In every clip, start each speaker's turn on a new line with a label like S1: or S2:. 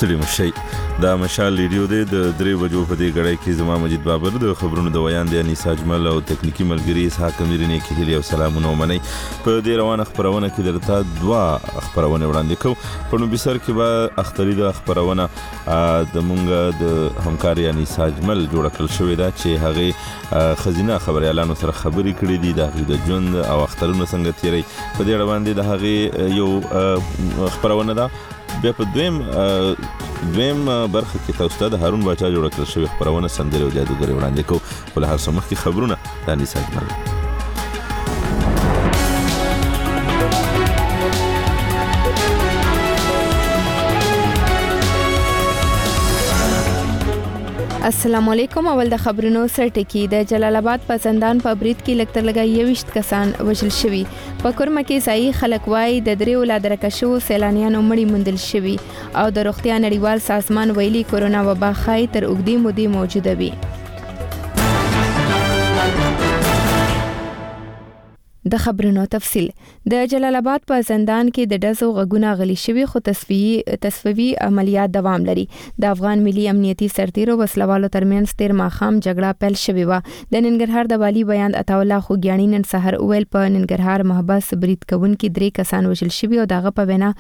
S1: ستړي مشي. دا مشال ریډیو دی د 3 بجو په دې غړې کې زما مجید بابر د خبرونو د ویان دی انیس اجمل او تکنیکی ملګری اسحاق امیرنی کې هلي او سلامونه ومني. په دې روانه خبرونه کې درته دوا خبرونه وړاندې کوم. په نو بسر کې به اختری د خبرونه د مونږ د همکاري انیس اجمل جوړ کړل شوې ده چې هغه خزینه خبريالانو سره خبرې کړې دي د ژوند او اخترونو څنګه تیری. په دې روان دي د هغه یو خبرونه ده. بیا په دویم برخه کې تاسو ته د هارون باچا جوړ کړل شوی خبرونه سندره او جادوګر وړاندې کوو. په هر څه مخکې خبرونه د انیس اجمل.
S2: السلام علیکم. اول د خبرونو سرټکی. د جلال آباد په زندان په برید کې لکتر لګا 21 کسان وژل شوي. په کورمه کې ځای خلک وای د دریو لادرکه شو سیلانیانو مړی موندل شوي او د روغتیا نړیوال سازمان ویلي کورونا وبا خای تر اوږدې مودې موجوده وي. د خبرونو تفصیل. د جلال آباد په زندان کې د ډزو غږونه غلي شوي خو تصفیوي عملیات دوام لري. د افغان ملي امنیتي سرتیرو وسلوالو ترمنځ تیر ماخام جګړه پیل شوې و. د ننګرهار د والی بیان عطا الله خوګیانی نن سحر اول په ننګرهار محبس برید کوونکي 3 کسان وژل شوي او دغه په وینا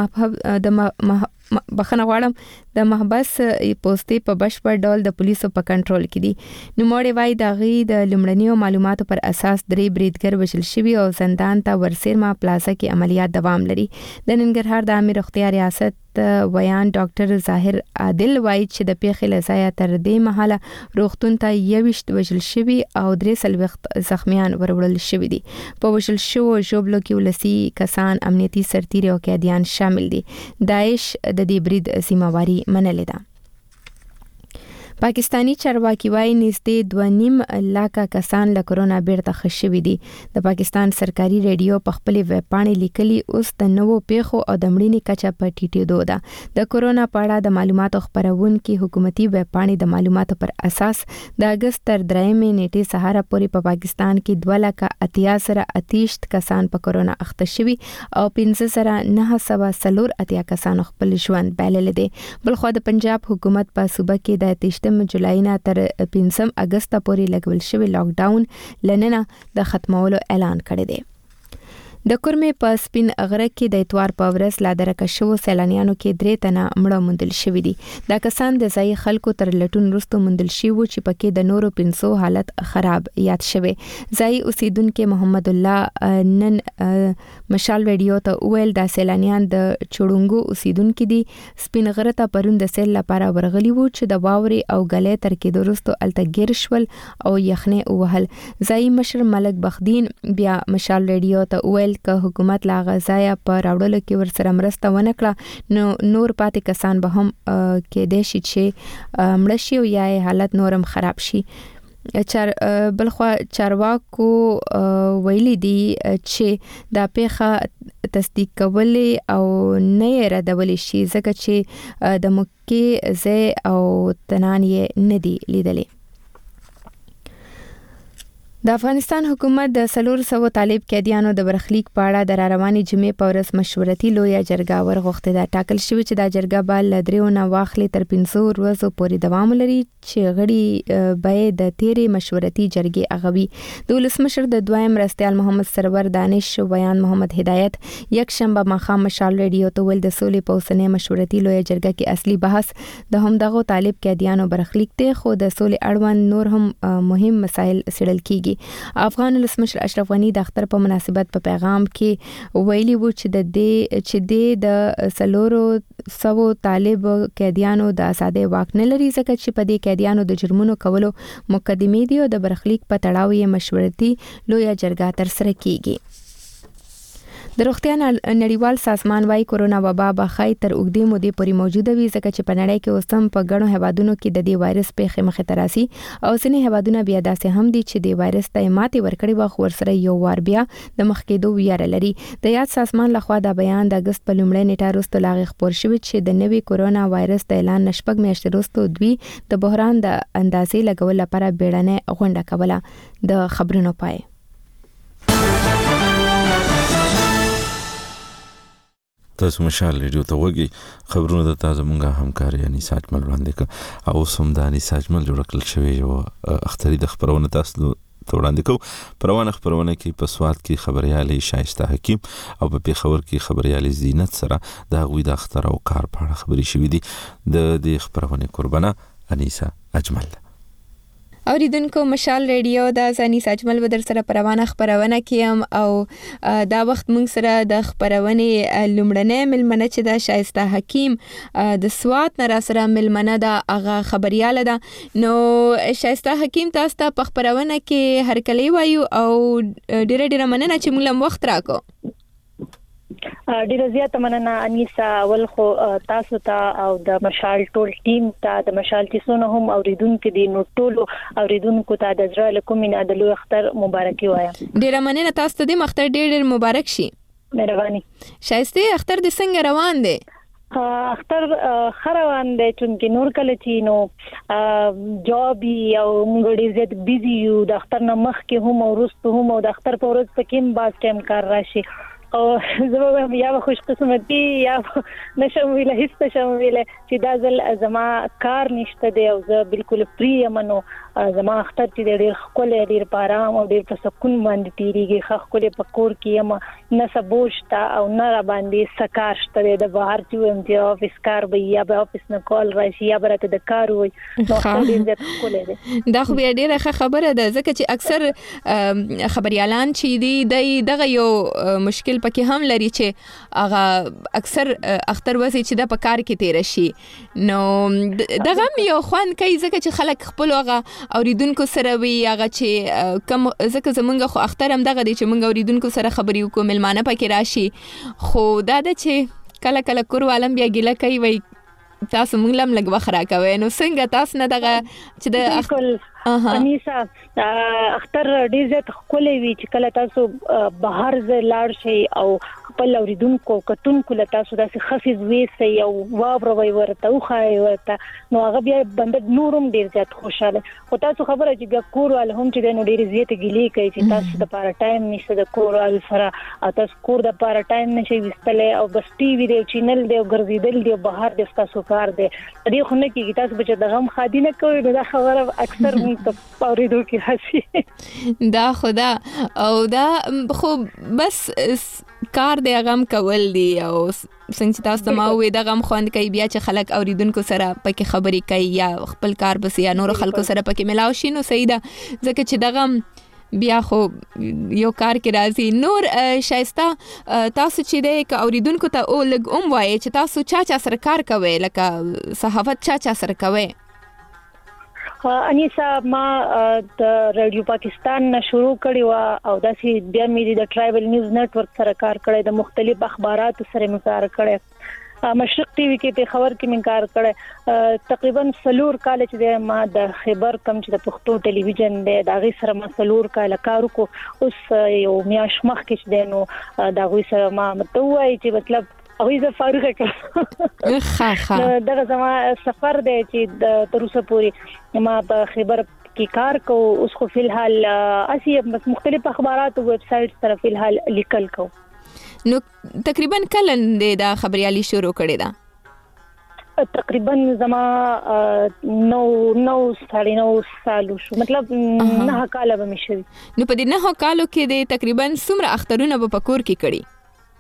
S2: د بخنه غواړم د محبس پوسټي په بشپړ ډول د پولیسو په کنټرول کې دي. نو موري وای د غي د لمړنیو معلوماتو پر اساس 3 بریدګر وژل شوي او زندان ته ورسېرما پلازا کې عملیات دوام لري. د ننګرهار د امیر اختیار ریاست ویان ډاکټر ظاهر عادل وای چې د پیښې لزایا تر دې مهاله روغتون ته 21 وژل شوي او 3 زخمیان وروړل شوي دي. په وژل شو جوبلو کې ولسی کسان امنیتي سرتیري او قیدیان شامل دي. داعش د دې برید ذمہواری منلې ده. پاکستانی چارواکي وایي نږدې 2.5 لک کسان له کورونا بیرته ښه شوي دي. د پاکستان سرکاري ریډیو په خپل ویب پاڼې لیکلي اوس د نوو پیښو او د مړینې کچه په ټیټېدو ده. د کورونا په اړه د معلوماتو خبرونکي حکومتي ویب پاڼې د معلوماتو پر اساس د اگست تر 3 نیټې سهار پورې په پاکستان کې 2,88 کسان په کورونا اخته شوي او 15,984 کسان خپل ژوند بایلل دي. بلخو د پنجاب حکومت په صوبه کې د جولای نه تر 15 اگست پورې لګول شوی لاک ډاون لننه د ختمولو اعلان کړی دی. د کورمې په سپین غره کې د اتوار په ورځ لادرکه شو سیلانیانو کې 3 تنه مړه موندل شوي دي. دا کسان د ځای خلکو تر لټون وروسته موندل شوي چې پکې د نورو 500 حالت خراب یاد شوی. ځای اوسیدونکو محمد الله نن مشال ریډیو ته ویل د سیلانیان د چړونګو اوسیدونکو دي سپین غره ته پرون د سیل لپاره ورغلي وو چې د واوري او غلې تر کې درستو التګیر شول او یخنه وهل. ځای مشر ملک بخدین بیا مشال ریډیو ته ویل که حکومت لا غزایا پر راوړلو کې ورسره مرسته ونه کړه نو نور پاتې کسان به هم کې د شي چې مړ شي او یا حالت نورم خراب شي. بلخو چارواکو ویلي دي چې دا پیښه تصدیق کولې او نه ردولې شي ځکه چې د مکه زه او تنان یې ندي لیدلې. د افغانستان حکومت د 400 طالب قیدیانو د برخلیک په اړه د رواني جمعې په ورځ مشورتي لویه جرګه ورغوښتې ده. ټاکل شوی چې دا جرګه به ل 3 نه واخلي تر 500 ورځو پورې دوام لري چې غړي به د تیرې مشورتي جرګې اغوي. د ولسمشر د دویم مرستیال محمد سرور دانش بیان محمد هدایت یک شنبه ماخام مشال ریډیو ته ول د سولې په اوسنۍ مشورتي لویه جرګه کې اصلي بحث د همدغه طالب قیدیانو برخلیک دی خو د سولې اړوند نور هم مهم مسایل سړل کیږي. افغان ولسمشر اشرف غنی د اختر په مناسبت په پیغام کې ویلي وو چې د 400 طالب قیدیانو د آزادۍ واک نه لري ځکه چې په دې قیدیانو د جرمونو کولو مقدمې دي او د برخلیک په تړاو یې مشورتي لویه جرګه تر سره کیږي. د روغتیا نړیوال سازمان وايي کورونا وبا به خای تر اوږدې مودې پورې موجوده وي ځکه چې په نړۍ کې اوس هم په ګڼو هیوادونو کې د دې وایرس پیښې مخې ته راځي او ځینې هیوادونه بیا داسې هم دي چې د وایرس ته ماتې ورکړي وو خو ورسره یو وار بیا د مخ کېدو ویره لري. د یاد سازمان لخوا دا بیان د اگست په لومړۍ نیټه وروسته لاغې خپور شوی چې د نوي کورونا وایرس د اعلان نشپږ میاشتې وروسته دوی د بحران د اندازې لګول لپاره بیړنۍ غونډه کوله. د خبرونو پای
S1: تاسو مشال ریډیو ته وګورئ خبرونه د تاسو مونږه همکار یعنی ساجمل وړاندې ک او سم د اني ساجمل جوړ کړل شوی یو اختری د خبرونه تاسو ته وړاندې کوم خبرونه کې په سواد کې خبريالي شایسته حکیم او په پیښور کې خبريالي زینت سره د غوي د اختر او کار په اړه خبري شوې دي د دې خبرونه قربانه انیسا اجمل.
S2: اوریدونکو مشال ریډیو د انیس اجمل بدر سره پروانه خبرونه کیم او دا وخت مونږ سره د خبرونه لومړنۍ ملمنه چې د شایسته حکیم د سواد نه سره ملمنه د هغه خبرياله ده نو شایسته حکیم تاسو ته په خبرونه کې هرکلی وایو او ډیره مننه چې موږ وخت راکو.
S3: ډیره زیاته مننه انیسا ولخو تاسو ته او د مشال ټول ټیم ته د مشال تیسونه هم اوریدونکو دي نو ټول اوریدونکو ته د زړه له کومې د لوی اختر مبارکي وایم.
S2: ډیره مننه تاسو ته د اختر ډیر مبارک شي.
S3: مهرباني.
S2: شایسته اختر د څنګه روان دی؟
S3: اختر خروان دی چې نور کله چې نو جابي او موږ ډیر زیات بیزی یو د اختر نه مخکې هم او وروسته هم او د اختر په ورځ پکې هم باز ټایم کار راشي او زه یا خوش قسمتي یا نشم ویله هیڅ نشم ویله چې دا ځل زما کار نشته دی او زه بالکل فری یم نو زما اختر چې ډیر خپل ډیر پارام او ډیر په سکون باندې تیریږي خپل په کور کې یم نه سبوشتا او نه را باندې سکار شته د بهر چې ام افیس کار به یا به افیس نه کال راشي یا برته د کار وي نو ډیر زیات خپل دی
S2: دا خو بیا ډیره خبره ده ځکه چې اکثر خبريالان چې دی دغه یو مشکل پکې هم لري چې هغه اکثر اختر وځي چې د په کار کې تیر شي نو دغه یو خوان کوي ځکه چې خلک خپل هغه اوریدونکو سره وي هغه چې کم ځکه زمونږ خو اختر هم دغه دي چې مونږ اوریدونکو سره خبرې وکړو ملمانه پکې راشي خو دا د چې کله کله کور عالم بیا ګیله کوي وای تاسو مونږ لم لګ وخرا کوي نو څنګه تاسو نه دغه چې د
S3: انیسا اختر ډیر زیات خولې وی چې کله تاسو بهر ز لاړ شي او خپل اوریدونکو کتونکو له تاسو داسې خفيز وېسي او واوروي ورته او خای ورته نو هغه بیا بند نورم ډیر زیات خوشاله او تاسو خبره چې ګ کور ول هم چې د ډیر زیات ګلی کوي چې تاسو د پاره ټایم نشته د کور ول سره تاسو کور د پاره ټایم نشي وستله او بس ټي وي دی چینل دی ګرځیدل دی بهر د تاسو کار دی دې خو نه کیږي تاسو بچ د غم خادي نه کوي دا خبره اکثر موږ اوریدو کې حسي
S2: دا خدا او دا خو بس کار د غم کول دی او څنګه تاسو ما وې د غم خوند کوي بیا چې خلک اوریدونکو سره پکې خبرې کوي یا خپل کار بس یا نور خلکو سره پکې ملاو شي نو صحیح ده ځکه چې د غم بیا خو یو کار کې راځي نور شایسته تاسو چې د اوریدونکو ته او لګ وایي چې تاسو چا سره کار کوي لکه صحافت چا سره کوي.
S3: انیسا ما د رادیو پاکستان نه شروع کړی و او داسې بیا مې د ټرایبل نیوز نتورک سره کار کړی د مختلف اخباراتو سره مې کار کړی مشرق ټي وي کې په خبر کې مې کار کړی تقریبا سلور کال چې ما د خبر کم چې د پښتو ټلویزیون د غي سره ما سلور کال کار وکړ اوس یو میاش مخ کې چې نو د غي سره ما متوای چې مطلب اوی زه فارغه کړم دغه زما سفر دی چې د تروسه پوری ما په خبر کې کار کو اوس خو فی الحال اسی مختلف اخبارات او ویب سټ سره فی الحال لیکل کو
S2: نو تقریبا کله د خبريالي شروع کړی دا
S3: تقریبا زما 9 سال شو مطلب 9 کال به مشي
S2: نو په دې 9 کالو کې د تقریبا څومره اخترونه په پکور کې کړی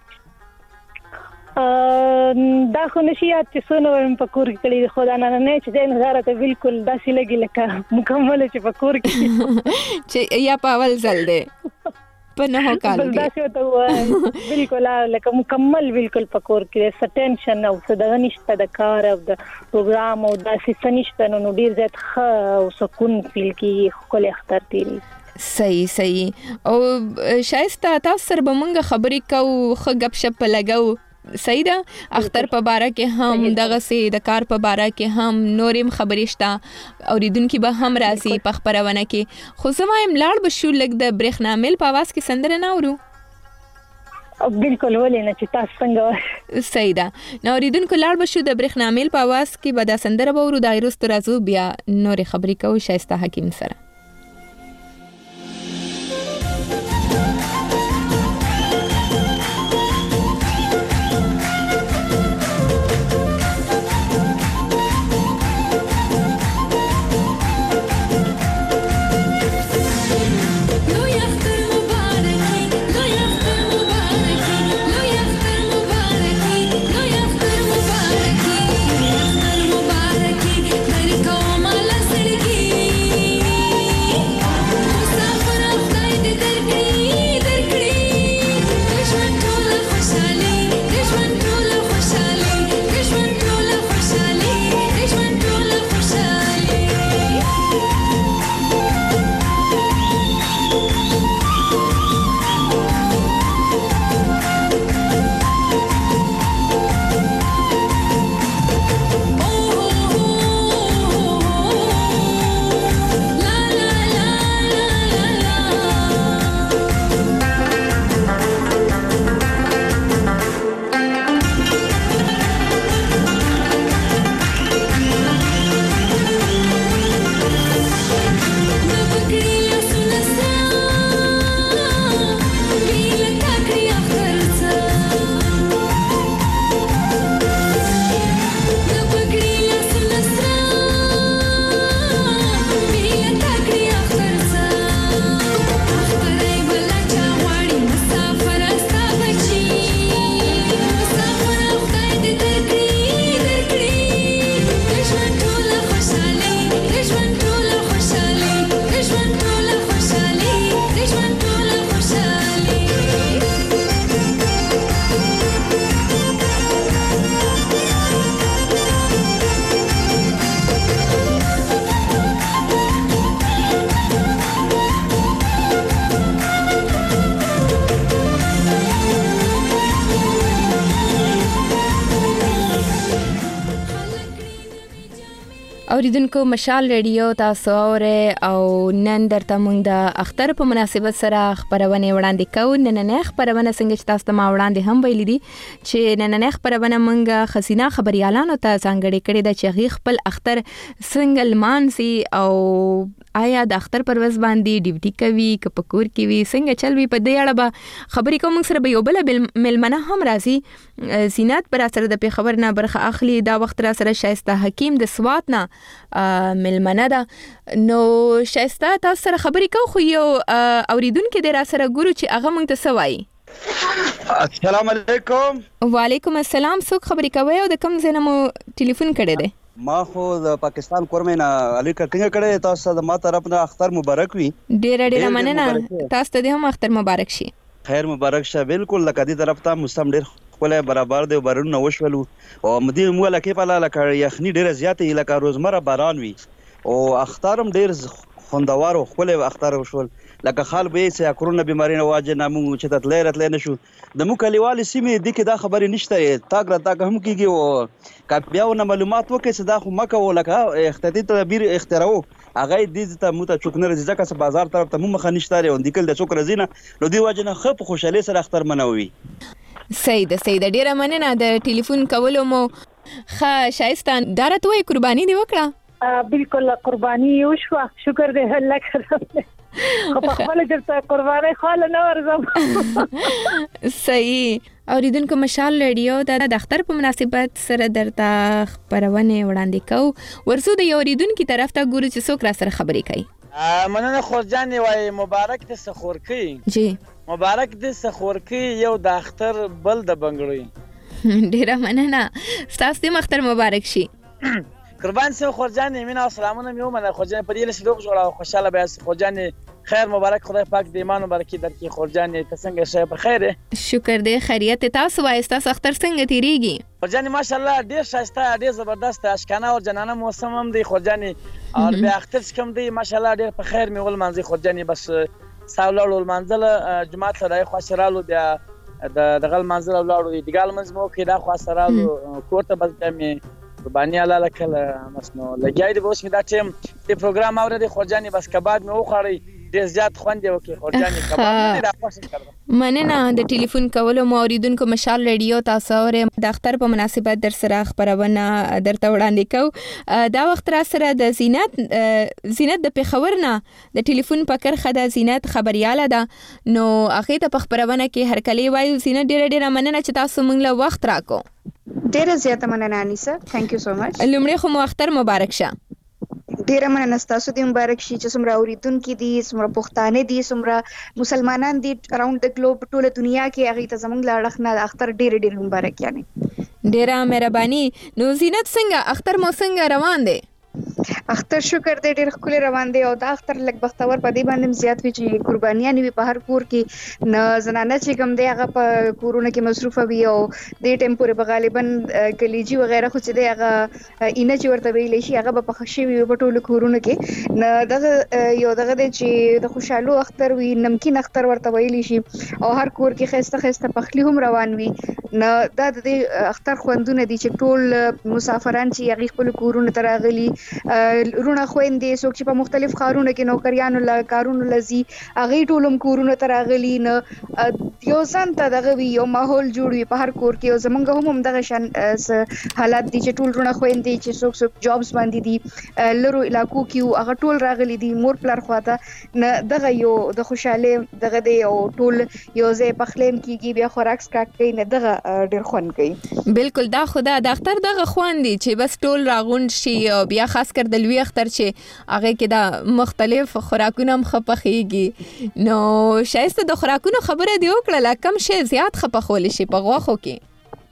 S3: دا خو نشي یاد چې څونه په کور کې کړي خدا نه چې د نظر ته بالکل داسې لګي لکه مکمل چې په کور کې
S2: چې یا په اول ځل دی په نه کال کې
S3: داسې ته بالکل لکه مکمل بالکل په کور کې ټینشن او څه نشته د کار او د پروګرام او داسې څه نو ډیر زیات او سکون فیل کی خپل اختر تیری
S2: صحیح او شایسته تاسو سره به مونږ خبرې کوو خو غب شپ لګاو صحیح ده اختر په باره کې هم دغه سي د کار په باره کې هم نورم خبرې شته اوریدونکو به هم راځي په خبرونه کې خو زمایم لاړ بشو لګ د برېښنامل په आवाज کې سندره نه اورو
S3: بالکل ولې نه چې تاسو څنګه
S2: صحیح ده نو اوریدونکو لاړ بشو د برېښنامل په आवाज کې به د سندره به ورو دایرو سترازو بیا نور خبرې کوو شایسته حکیم سره اوریدونکو مشال ریډیو تاسو اوره او نن درته موږ د اختر په مناسبت سره خبرونه وړاندې کوو. نننې خبرونه څنګه چې تاسو ته ما وړاندې هم ویلي دي چې نننې خبرونه موږ خزینه خبريالانو ته ځانګړي کړي د چې خپل اختر څنګه لمانځي او آیا د اختر پر ورځ باندې ډیوټي کوي که په کور کې وي څنګه چل وي. په دې اړه به خبرې کوم سره به یو بل ملمنه هم راځي. زینت پر سره د خبر نه برخه اخلي. دا وخت را سره شایسته حکیم د سوات نه ملمنه ده. نو شایسته تاسو سره خبرې کوو خو یو اوریدونکو د را سره ګورو چې هغه مونږ ته سوای.
S4: السلام علیکم.
S2: وعلیکم السلام. څوک خبرې کوي او د کوم ځای نه مو ټلیفون کړی دی؟
S4: ما خو د پاکستان کورمه علي کټینګ کړی. تاسو د ما طرف نه اختر مبارک وي.
S2: ډېر مننه. تاسو ته هم اختر مبارک شي.
S4: خیر مبارک شه. بالکل لکه دې طرف ته مستم ډېر خپل برابر دی برونه وشولو او مدي مولا کې په لاله یخني ډېر زیاتې لکه روزمره باران وي او اخترم ډېر خوندوار او خپل اختر وشول لکه خال به سه کرونا بیماری نه واجه نامو چې تل راتل نه شو د مو کلیوالي سیمه د کې دا خبرې نشته. تاګ را تاګ هم کیږي او کاپیاونه معلومات وکړي چې دا خو مکه ولکه اختتامی تدبیر اختراو هغه دې ته مو ته چوکنه ځکه چې بازار طرف ته مو مخ نشته لري اندیکل د چوک رزینه نو دی واجه نه خپ خوشاله سره اختر منوي.
S2: سید ډیره مننه د ټلیفون کولو مو. شایستان دارته وي قرباني دی وکړه.
S3: بالکل قرباني یو شو. شکر دې الله کړم. خو په خپل درته قرباني خاله نه ورزم.
S2: صحیح. اوریدونکو مشال ریډیو د اختر په مناسبت سره درته خبرونه وړاندې کوو. ورسو د اوریدونکو طرف ته ګورو چې څوک را سره خبرې کوي.
S5: مننه خورجان وای مبارک د سخورکی.
S2: جی
S5: مبارک د سخورکی یو د اختر بل د بنګړی.
S2: ډیره مننه. تاسو دې اختر مبارک شي.
S5: قربان سه خورجان مینا سلامونه میو منه خورجان په دې لسه دوه جوړه خوشاله به خورجان خیر مبارک. خدای پاک دې ایمان مبارکي درکې خورجان ته څنګه شه په خیره.
S2: شکر دې خیریت. تاسو وایسته اختر څنګه تیریږي؟
S5: خورجان ماشاءالله ډیر شایسته ډیر زبردست اشکانه او جنانه موسم هم دی خورجان او بیا اختر کوم دی ماشاءالله ډیر په خیر میول منځي خورجان. بس ساولړو منځل جماعت سره خوشرالو بیا د غل منځل ولاړو دی ګال منځ مو کې دا خوشرالو کوته بس مې قرباني الله لکه مسنو لګیای دی بوس می دا ټیم د پروګرام اورې خورجان بس کباب مې وخړی ډیر زیات خوند یو کې خورجان کباب دې را خوښ کړم.
S2: مننه د ټلیفون کولو مو. اوریدونکو مشال ریډیو تاسو اوره د اختر په مناسبت در سره خبرونه درته وړاندې کوو. دا وخت را سره د زینت د پیښور نه د ټلیفون په کرخه د زینت خبرياله ده. نو اخی ته په خبرونه کې هر کلی وایو. زینت ډیره مننه چې تاسو موږ له وخت راکو.
S6: ډیره زیاته مننه انیسا. ثانک یو سو مچ.
S2: لومړی خو مو اختر مبارک شه.
S6: ډیره مننه. تاسو دې مبارک شي چې څومره اوریدونکو دي څومره پښتانه دي څومره مسلمانان دي اراوند د ګلوب ټوله دنیا کې هغه ته زمونږ لا اړخ نه اختر ډیر مبارک یعنی.
S2: ډیره مهرباني. نو زینت څنګه اختر مو څنګه روان دی؟
S6: اختر شکر دې ډېر خپل روان دی او دا اختر لک بختور په دې باندې زیات وی چې قربانیاں نیوي په هر کور کې نه زنانه چې کوم دی هغه په کورونه کې مصروف وي او دې ټیم پورې په غالبا کلیجی وغیرہ خو چې دی هغه اینه چې ورته ویلې شي هغه په خشي وي په ټولو کورونه کې نه دغه یو دغه چې د خوشاله اختر وي نمکین اختر ورته ویلې شي او هر کور کې خسته پخلی هم روان وي نه دا د اختر خوندونه دي چې ټول مسافران چې هغه خپل کورونه تراغلي رونه خويندې څوک چې په مختلف ښارونو کې نوکریانو لا کارونو لذي هغه ټولم کورونه تراغلي نه یو ځان ته دغه یو ماحول جوړوي په هر کور کې او زمونږ هم دغه شان حالات دي چې ټول رونه خويندې چې څوک جابز باندې دي لرو علاقو کې هغه ټول راغلي دي مور پلار خواته نه دغه یو د خوشاله دغه دی او ټول یو ځای پخلیم کیږي بیا خوراک سکاک کوي نه دغه ډیر خوند کوي.
S2: بالکل دا خدا د اختر دغه خوند دي چې بس ټول راغون شي او بیا خاص کر د لوی اختر چې هغه کې دا مختلف خوراکونه هم خپخيږي. نو شایسته د خوراکونو خبره دی وکړه کم شي زیات خپخول شي په غوخو کې.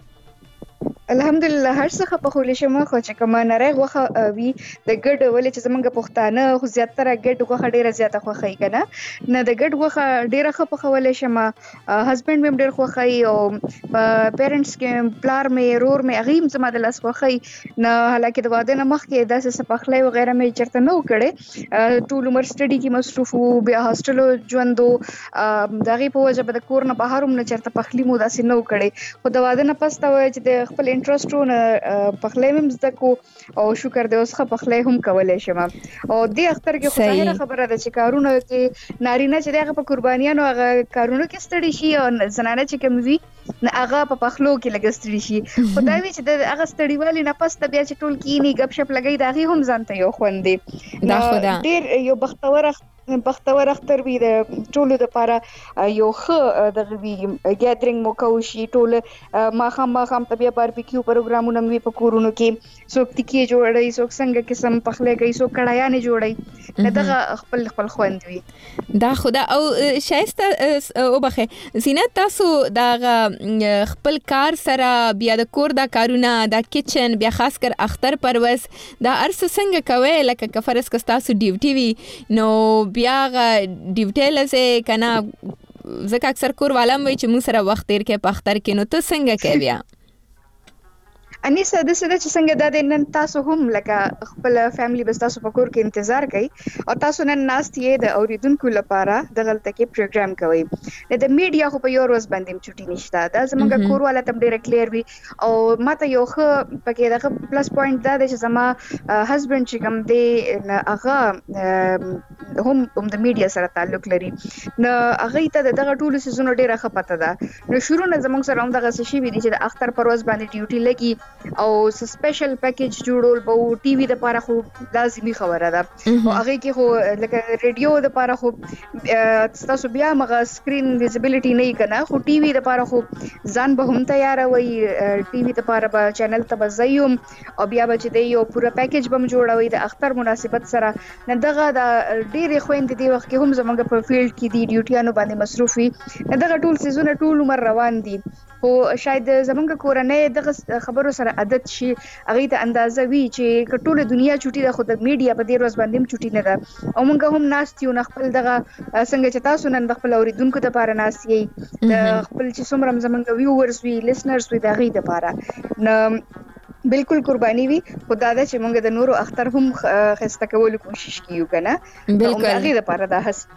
S6: الحمدلله هر څه په خولې شمه خو چې کومه نری غوخه وي د ګډ ولې چې زمونږ پښتانه خو زیاتره ګډ غوخه ډیره زیاته خوخی کنه نه د ګډ غوخه ډیره په خولې شمه هسبند مې ډیر خوخی او پیرنټس کې پلار مې رور مې اغیم زما د لاس خوخی نه حالکه د واده نه مخکې داسې سپخلې وغیرہ مې چرته نه وکړې ټول عمر سټډي کې مصروف وو بیا هاستلو ژوندو دغه په وجه به د کور نه بهر هم نه چرته پخلی مو داسې نه وکړې خو د واده نه پسته وای چې د خپل انټرست ونه پخلی هم زده کو او شکر دې اوس ښه پخلی هم کولای شم. او دې اختر کې خو ظاهره خبره ده چې کارونه کې نارینه چې دغه په قربانیانو هغه کارونه کې ستړي شي او زنانه چې کوم وي هغه په پخلو کې لګستړي شي. خدای وی چې د هغه ستړیوالي نه پس ته بیا چې ټول کینی غب شپ لګي دا غي هم ځانته یو خوندې دا خدا ډیر یو بختور اختر وی د ټولو د لپاره یو ښه د وی ګیدرینګ مو کوشي ټول ماخام ته بیا باربیکیو پروګرامونه وی په کورونو کې څوک تکی جوړي څوک څنګه قسم پخله کوي څوک کړایانه جوړي دغه خپل خوند وی
S2: دا خدا او شایسته او بخه زینت تاسو دا خپل کار سره بیا د کور دا کارونه دا کچن بیا خاص کر اختر پرواز دا ارس څنګه کوي لکه کفرس کستاسو ډیوټي وی نو بیا ډیوټي لسه کنه زکه اکثر کور والم وی چې موږ سره وخت تیر کې په اختر کې نو ته څنګه کوي بیا
S6: انیسه د څه چې څنګه د نن تاسو هم لکه خپل فیملی بس تاسو په کور کې انتظار کوي او تاسو نن ناست یې د اوریدونکو لپاره د غلطه کې پروګرام کوي د میډیا خو په یو ورځ باندې چټي نشته دا زموږ کور والا تم ډیر کلیر وي او ماته یو ښه پکې دغه پلس پوینټ دا چې زما هسبند چې کوم دی هغه هم د میډیا سره تعلق لري نو هغه ته دغه ټول سيزونو ډیره ښه پته ده نو شروع نه زموږ سره هم دغه شی وی دي چې د اختر پرواز باندې ډیوټي لګي او سپیشل پیکیج جوړول به ټي وي د لپاره خو لازمي خبره ده او هغه کې خو لکه ریډیو د لپاره خو تاسو بیا مغه سکرین ویزیبিলিټي نه کنا خو ټي وي د لپاره خو ځان به هم تیار وي ټي وي د لپاره به چینل ته بزایم او بیا به چې دی یو پوره پیکیج به جوړوي د اختر مناسبت سره نه دغه د ډېری خويندې دی وخت کې هم زمونږ په فیلډ کې دی ډیوټیانو باندې مصروفي دغه ټول سيزونه ټول عمر روان دي او شاید زمونږ کورنۍ دغه خبرو سره عادت شي هغه ته اندازه وی چې ټوله دنیا چټي ده خو د میډیا په دې ورځ باندې چټي نه ده او مونږ هم ناست یو خپل دغه څنګه چې تاسو نن خپل اوریدونکو ته لپاره ناست یې د خپل چې څومره زمونږ ویورز وی لسنرز وی دغه لپاره نه بالکل قرباني وي خدای دا چې مونږ د نورو اختر هم خسته کولو کوشش کیو کنه بالکل هغه لپاره دا هڅه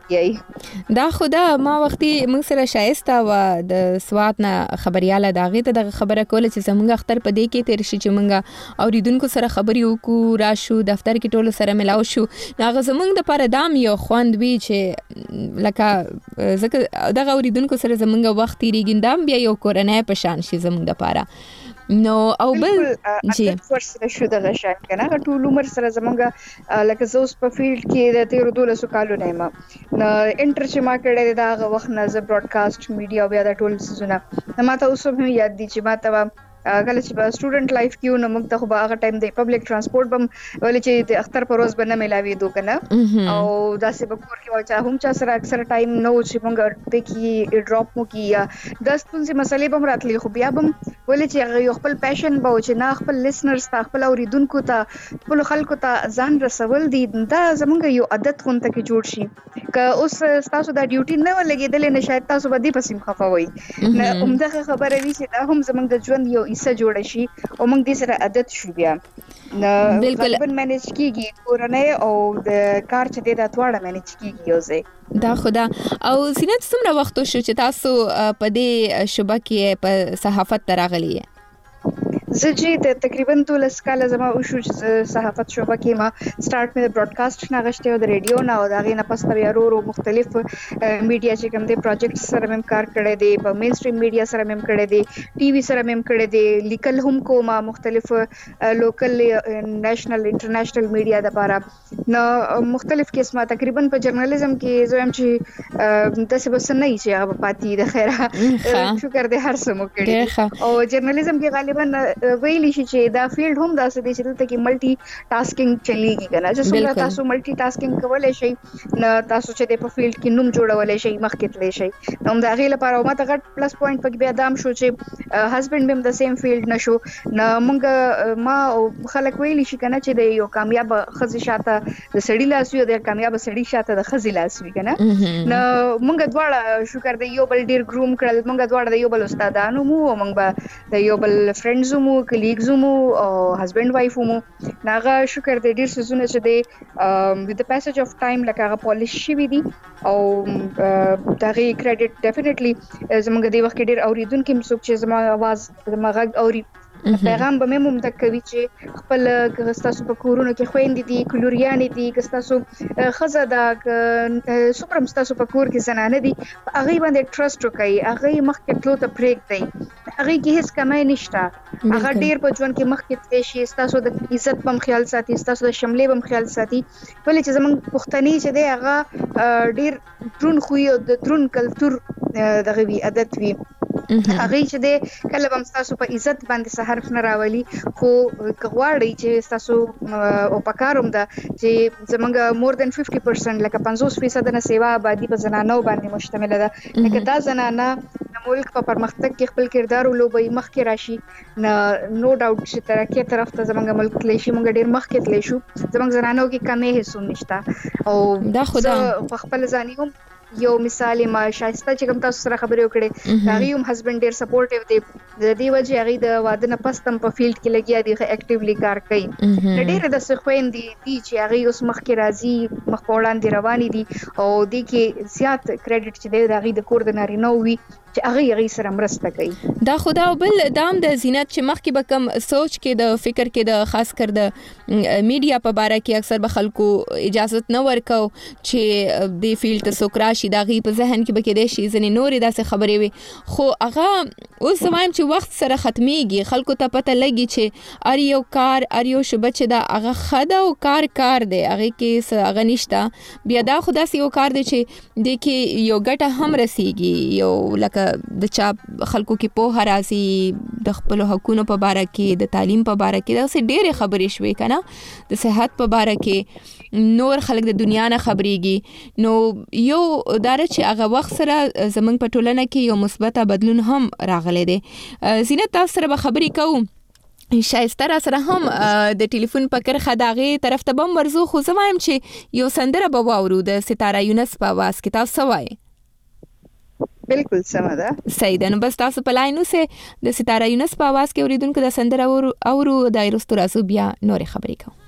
S2: دا خدا ما وختي موږ سره شایسته و د سوات نه خبرياله داغه ته د خبره کوله چې زمونږ اختر په دې کې تیر شي چې مونږه اوریدونکو سره خبري وکړو راشو دفتر کې ټولو سره ملاو شو هغه زمونږ د پاره دام یو خوند وی چې لکه زکه دغه اوریدونکو سره زمونږ وخت تیریګندام بیا یو کورنۍ په شان شي زمونږ د پاره نو او بل
S6: جی ورسره شو دغه شان کنه ټول عمر سره زمونږ لکه زوس په فیلډ کې د 13 کالو نه ما نو انټر چې ما کړه دا وخت نه ز براډکاسټ میډیا بیا د ټول سيزونه ما ته اوس هم یاد دي چې ما ته کله چې سټوډنټ لایف کې نو موږ ته خو هغه ټایم د پبلک ترانسپورت بم ولې چې د اختر پر ورځ باندې ملاوي دو کنه او داسې به کور کې واچا هم چا سره اکثر ټایم نو چې موږ په کې ډراپ مو کیا 10 پنځه مسلې بم راتلی خو بیا بم ولې چې یو خپل پیشن به چې نه خپل لیسنرز ته خپل اوریدونکو ته خپل خلکو ته ځان رسول دي دا زمونږ یو عادت خونته کې جوړ شي که اوس تاسو دا ډیوټي نه ولګیدل نه شاید تاسو به دې پسیم خفوي نه همدغه خبره وی چې دا هم زمونږ د ژوند یو څه جوړ شي او موږ دې سره عادت شو بیا نو بالکل منیج کیږي کورنۍ او د کار چې د اتواړه منیج کیږي یو ځای
S2: دا خدا او زینت څومره وخت شو چې تاسو په دې شوبه کې په صحافت تراغلی
S6: زه چې تقریبا 12 کال زما او شو صحافت شوبه کې ما سٹارټ مې براډکاسټ نه غشته او د ریډیو نه او داغه نه پس بیا ورو مختلف میډیا چې کوم دي پروجیکټ سره مم کار کړی دی په مین سټریم میډیا سره مم کړی دی ټي وي سره مم کړی دی لیکل هم کومه مختلف لوکل نېشنل انټرنیشنل میډیا د لپاره نو مختلف قسمه تقریبا په جرنالیزم کې زویم چې د څه بس نه چې هغه پاتې د خیره شکر دې هر څه مو کړی او جرنالیزم کې غالبا ویلی شي چې دا فیلډ هم داسې دی چې دلته کې ملټي ټاسکینګ چلیږي کنه چې څنګه تاسو ملټي ټاسکینګ کولای شئ نو تاسو چې د په فیلډ کې نوم جوړولای شئ مخکې تللی شئ نو دا غي لپاره ماته غټ پلس پوینټ پکې بیا دام شو چې هسبند بهم د سیم فیلډ نشو نو موږ ما خلک ویلی شي کنه چې د یو کامیاب خزي شاته د سړی لاس وي د کامیاب سړی شاته د خزي لاس وي کنه نو موږ دواړه شکر د یو بل ډیر گروم کړل موږ دواړه د یو بل استادانو مو موږ به د یو بل فرندز مو کلیګز مو او هسبند وایف مو ناغه شکر دې ډیر سيزونه چې دې with the passage of time لکه هغه پالیش شي دي او دغه کریډټ ډیفینیټلی زموږ د وخت ډیر اوریدونکو مسوک چې زما आवाज زما غږ اوري پیغام به مم د کوي چې خپل تاسو په کورونو کې خويندې دي کلوریانې دي تاسو خزه د سپرم تاسو په کور کې زنانه دي هغه باندې ټرست وکړي هغه مخکې تلو ته پریک دی هغه کې هیڅ کمای نشته هغه ډیر په ژوند کې مخکې تللی شي تاسو د عزت په خیال ساتي تاسو د شملې په خیال ساتي ولې چې زمونږ پښتني چې دی هغه ډیر درون خوې او د درون کلچر دغه وی عادت وی هغه چې د کله هم تاسو په عزت باندې سحرف نه راولي خو کغواړي چې تاسو او پکاروم دا چې زمونږ مور دن 50% لکه 50% نه سیوا آبادی په زنانو باندې مشتمل ده لکه دا زنانه د ملک په پرمختګ کې خپل کردار ولوبي مخکې راشي نو ډاوټ چې ترقی طرف ته زمونږ ملک تللی شي مونږ ډیر مخکې تللی شو زمونږ زنانو کې کمې هیڅ نشته او
S2: دا خدا
S6: په خپل ځاني هم یو مثال ما شایسته چې کوم تاسو سره خبرې وکړې هغه هم هسبند ډیر سپورټیو دی د دې وجه هغه د واده نه پس تم په فیلډ کې لګیا دي اکټیولی کار کوي ډیر د خويندې دي چې هغه اوس مخ کې راځي مخ په وړاندې روانې دي او د کې زیات کریډټ چې دی د هغه د کور د نارینه وي چې هغه سره مرسته کوي
S2: دا خدا بل دام د زینت چې مخ کې به کم سوچ کې د فکر کې د خاص کر د میډیا په باره کې اکثر به خلکو اجازه نه ورکو چې د فیلډ ته سوکراشي دا غي په ذهن کې به کې د شي ځنې نورې داسې خبرې وي خو هغه اوس وایم چې وخت سره ختميږي خلکو ته پته لګي چې ار یو کار ار یو شبه چې دا هغه خدا او کار دی هغه کې هغه نشته بیا دا خدا سي یو کار دی چې د کې یو ګټه هم رسیږي یو لکه د چا خلکو کې په راځي د خپل حقوقو په باره کې د تعلیم په باره کې دا څه ډېرې خبرې شوي کنه د صحت په باره کې نور خلک د دنیا نه خبريږي نو یو دار چې هغه وخت سره زمونږ په ټولنه کې یو مثبت بدلون هم راغلی دی زینت تاسو سره به خبرې کوو شایسته را سره هم د ټلیفون په کرخه داغه طرف ته بم ورزو خو زمایم چې یو سندره به واورو د ستاره یونس په आवाज کې تاسو وایي
S6: بالکل سم ده
S2: صحیح ده نو بس تاسو په لاینو سه د ستاره یونس په आवाज کې اوریدونکو د سندره اورو د ایرستو راسو بیا نورې خبرې کوو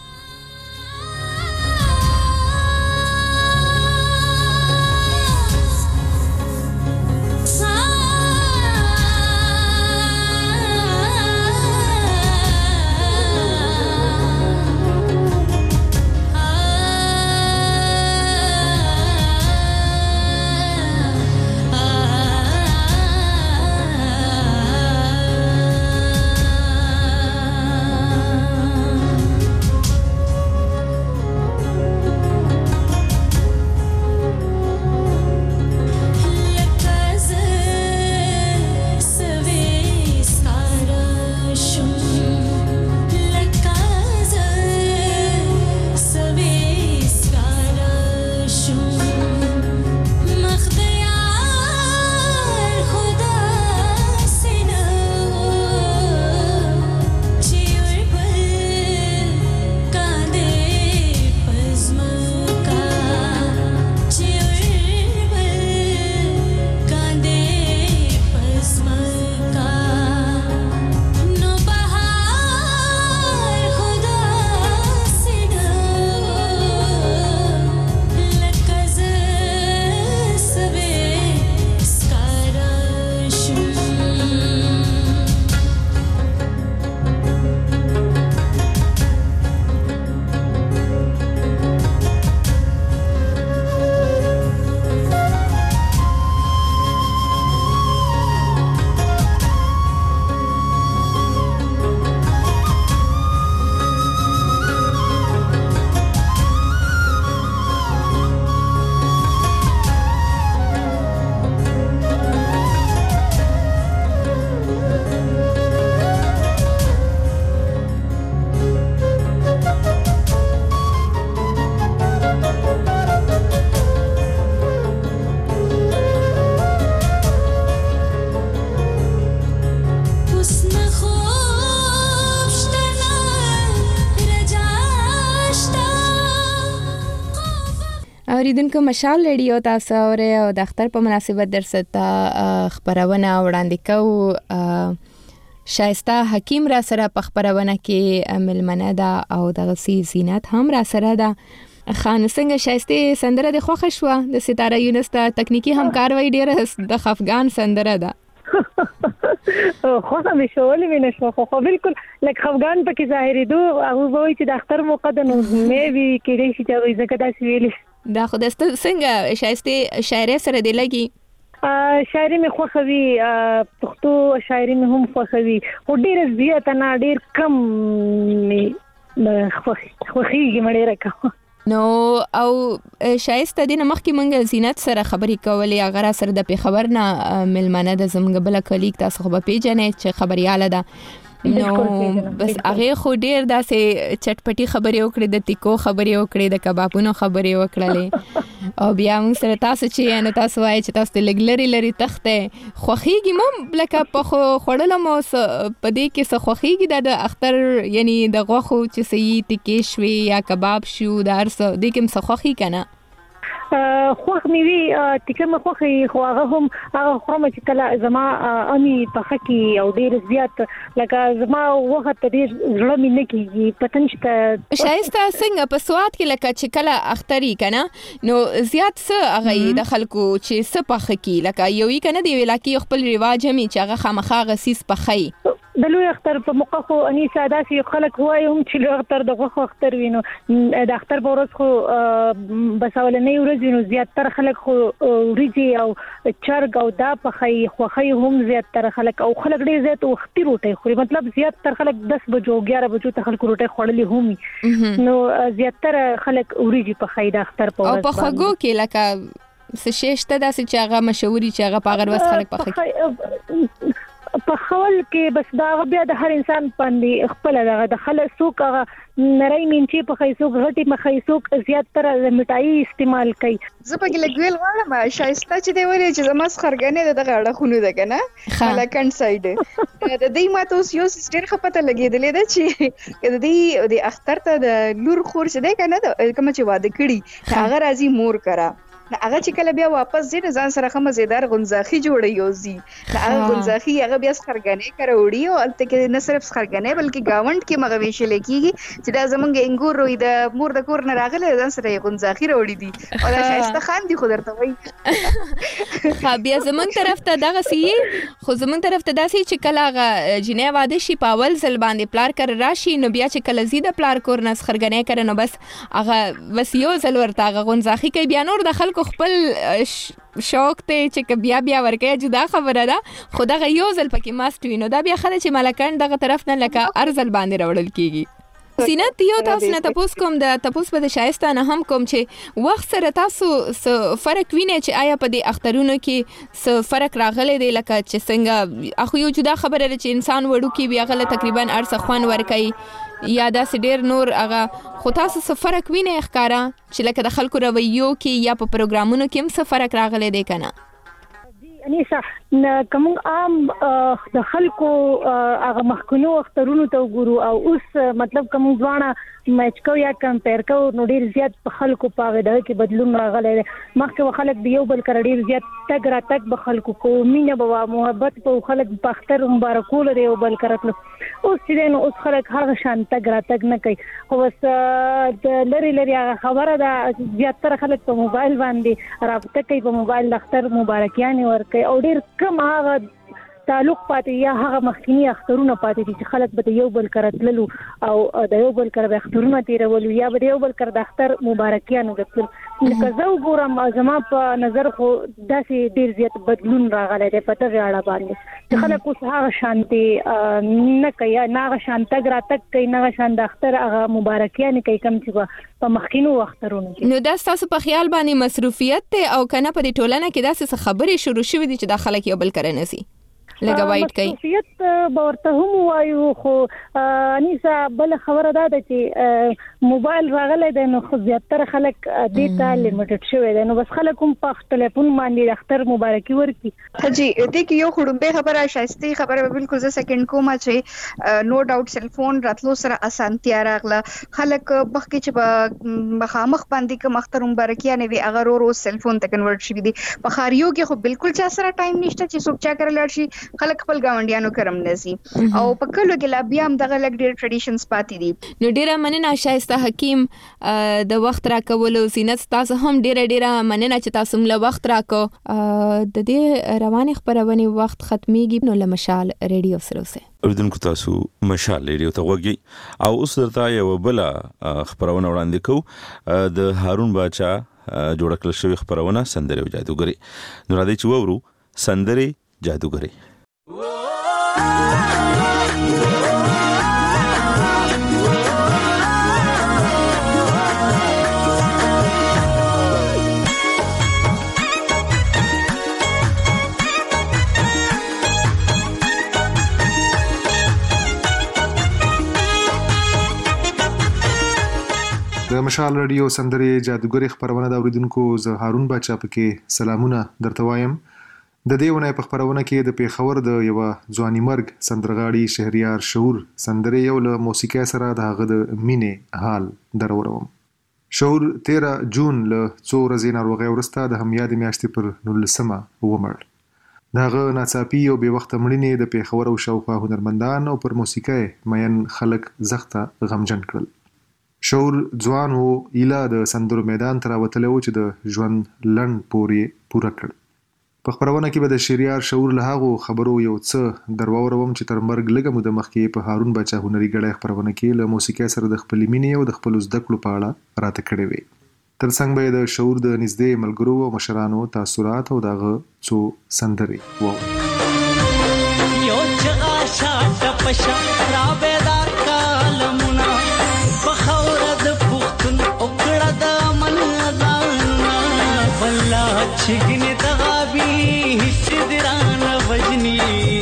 S2: اوریدونکو مشال ریډیو تاسو اورئ او د اختر په مناسبت درسته خبرونه وړاندې کوو شایسته حکیم را سره په خبرونه کې ملمنه ده او د غسی زینت هم را سره ده خان څنګه شایسته سندره د خوښ شو د ستاره یونس ته تکنیکی همکار وای ډیره د افغان سندره ده
S3: خو هم شوولې مې نشو خو بالکل لکه خفګان پکې ظاهرې دو هغه وایي چې د اختر موقع د نو مې وی کېږي چې هغه ځکه داسې ویلي
S2: دا خو د څنګه شایسته شاعري سره دی لګي
S3: شاعري مې خوښوي پښتو شاعري مې هم خوښوي خو ډېر زیات نه ډېر کم خوښيږي مې راکا
S2: نو او شایسته دینه مخکې مونږ زینت سره خبرې کولې هغه سره د خبر نه ملمنه د زمګ بل کلیک تاسو خو به پیژنې چې خبرياله ده نو بس هغه خو ډیر داسې چټپټي خبرې وکړې د ټیکو خبرې وکړې د کبابونو خبرې وکړلې او بیا موږ سره تاسو چې نو تاسو وایي چې تاسو لګلري لري تخته خوخيږي مم لکه په خړل مو په دې کې څه خوخيږي د اختر یعنی د غوخو چې سي ټیکې شوي یا کباب شو د هر څه دې کې څه خوخي کنه
S3: خوخ میوي ټیکه مې خوخي خو هغه هم هغه خرم چې کله زما امي په خکي او ډیر زیات لکه زما وخت ډیر زړه مې نه کیږي پتن چې
S2: شایسته څنګه په سواد کې لکه چې کله اختري کنه نو زیات څه هغه د خلکو چې څه په خکي لکه یو کنه دی ویلا کې خپل رواج می چې هغه خامخا غسیس په خي
S3: د لوی اختر په موقع خو اني ساده سي خلک وایي هم چې لوی اختر د غوخ اختر وینو د اختر په ورځ خو بساولنې ورځ وینو زیات تر خلک خو وريجي او چرګ او دا په خي خوخي هم زیات تر خلک او خلک ډیر زیات وختي روټي خوري مطلب زیات تر خلک 10 بجو 11 بجو ته خلک روټي خورلي هم نو زیات تر خلک وريجي په خي د اختر په ورځ
S2: او په خګو کې لکه سشته داسې چې هغه مشهوري چې هغه په هغه ورځ خلک په خي
S3: په خول کې بس دا بیا د هر انسان باندې خپل د خلک سوق نری مینچی په خیسوک غټي مخیسوک زیات تر میټای استعمال کوي
S6: زپګ لګویل غواړم شایسته چې دی ویل چې زما خرګنې د غړه خونو ده کنه ملکن سایډ د دې ماته اوس یو سیستر خپته لګیدلې ده چې د دې د اختر ته د لور خور شه ده کنه کوم چې واده کړي هغه راځي مور کرا هغه چې کله بیا واپس ځي ځان سره خمه زیدار غنځاخي جوړي یوزي هغه غنځاخي هغه بیا خرګنې کروړي او الته کې نه صرف خرګنې بلکې گاوند کې مغوي شل کېږي چې دا زمونږ انګور روي د مور د کور نه راغله ځان سره غنځاخي وروړي دي او دا شایسته خان دي خو درته وایي
S2: بیا زمونږ طرف ته دغه سی خو زمونږ طرف ته داسي چې کله هغه جنې واده شي پاول زل باندې پلار کر راشي نو بیا چې کله زیاده پلار کور نه خرګنې کړي نو بس هغه بس یو زل ورته غنځاخي کوي بیا نور د خپل شوق ته چې بیا ورکه جدا خبره ده خدای یو ځل پکې ماست وینو دا بیا خلک چې ملکان دغه طرف نه لکه ارزل باندې راوړل کیږي سینت یو تاسو نه تاسو کوم د تاسو په شایسته نه هم کوم چې وخت سره تاسو فرق وینئ چې آیا په دې اخترونو کې څه فرق راغلی دی لکه چې څنګه اخو یو جدا خبره چې انسان وړو کې بیا غل تقریبا ارڅ خوان ورکي یا دا ډیر نور هغه خو تاسو څه فرق وینئ ښکارا چې لکه د خلکو رویو کې یا په پروګرامونو کې هم څه فرق راغلی دی کنه
S3: انیسا کوم عام د خلکو هغه مخکونو اخترونو ته وګورو او اوس مطلب کوم ځوانه میچ کو یا کمپیر کو نو ډیر زیات په خلکو پاغه ده کې بدلون راغلی مخکې خلک دی یو بل کړ ډیر زیات تګ را تک به خلکو کو مینه به محبت په خلک په اختر مبارکول دی یو بل کړل اوس چې نو اوس خلک هغه شان تګ را تک نه کوي خو بس د لری خبره ده زیات تر خلک په موبایل باندې رابطه کوي په موبایل د اختر مبارکیانه ورکوي او ډیر کم هغه تعلق پاتې یا هغه مخکینی اخترونه پاتې دي چې خلک به یو بل کرتللو او د یو بل کر به اخترونه تیرولو یا به یو بل کر د اختر مبارکیانو غوښتل لکه زه وګورم زما په نظر خو داسې ډیر زیات بدلون راغلی دی په تغه اړه باندې چې خلک اوس هغه شانتي نه کوي نه هغه شانته ګراتک کوي نه شان د اختر هغه مبارکیانه کوي کم چې په مخکینو اخترونه
S2: نو دا تاسو په خیال باندې مصروفیت ته او کنه په ټولنه کې داسې خبرې شروع شوې دي چې د خلک یو بل کرنه سي لګا وایټ کوي
S3: مصروفیت ورته هم وایو خو انیسا بل خبره ده چې موبایل راغلی دی نو خو زیاتره خلک دې ته لیمیټډ شوی دی نو بس خلک هم په ټلیفون باندې اختر مبارکي ورکي
S6: جی دې کې یو خړومبه خبره شایسته خبره بالکل زه سکند کوم چې نو ډاوټ سیل فون راتلو سره اسانتیا راغله خلک بخکې چې په مخامخ باندې کوم اختر مبارکي نه وي اگر ورو سیل فون ته کنورټ شي دي په خاریو کې خو بالکل چا سره ټایم نشته چې څوک چا کړل شي خلک خپل گاونډیانو کرم نزي او په کلو کې لا بیا هم دغه لګ ډېر ټریډیشنز پاتې دي.
S2: نو ډیره مننه شایسته حکیم د وخت راکولو. زینت تاسو هم ډیره مننه چې تاسو موږ وخت راکو. د دې روانې خبرونه وخت ختميږي نو لمشال ریډیو سره اوسه
S1: اوردونکو تاسو مشال ریډیو ته وګورئ او اوس درته یو بل خبرونه وړاندې کوو د هارون باچا جوړ کړل شوی خبرونه سندره او جادوګری. نو راځي چې وورو سندره جادوګری.
S7: د مشال رادیو سندري جادوګری خبرونه د اوریدونکو زه هارون باچا پکې سلامونه درته وایم. د دې ونې په خبرونه کې د پیښور د یو ځواني مرګ سندرغاړي شهریار شعور سندري یو له موسیقي سره د هغه د مینې حال درورم. شعور 13 جون له څو ورځې ناروغي ورسته د همیاد میاشتې پر 19 ومړ. دغه ناڅاپي او بې وخت مړینې د پیښور او شاوخوا هنرمندان او پر موسیقي مین خلک زخته غمجن کړل. شعور ځوان وو ایله د سندرو میدان ته راوتلی و چې د ژوند لنډ پورې پوره کړ. په خبرونه کې به د شهریار شعور له هغو خبرو یو څه درواورم چې تر مرګ لږه موده مخکې په هارون باچا هنري ګړی خبرونه کې له موسیقۍ سره د خپلې مینې او د خپلو زده کړو په اړه راته کړې وې. ترڅنګ به د شعور د نږدې ملګرو او مشرانو تاثرات او دغه څو سندرې وو.
S8: یو چې آشا پشا را بیدار کالمونه بخورد پختن اکڑا دا من ازاننا بلا چگن دغابی حص دران وجنی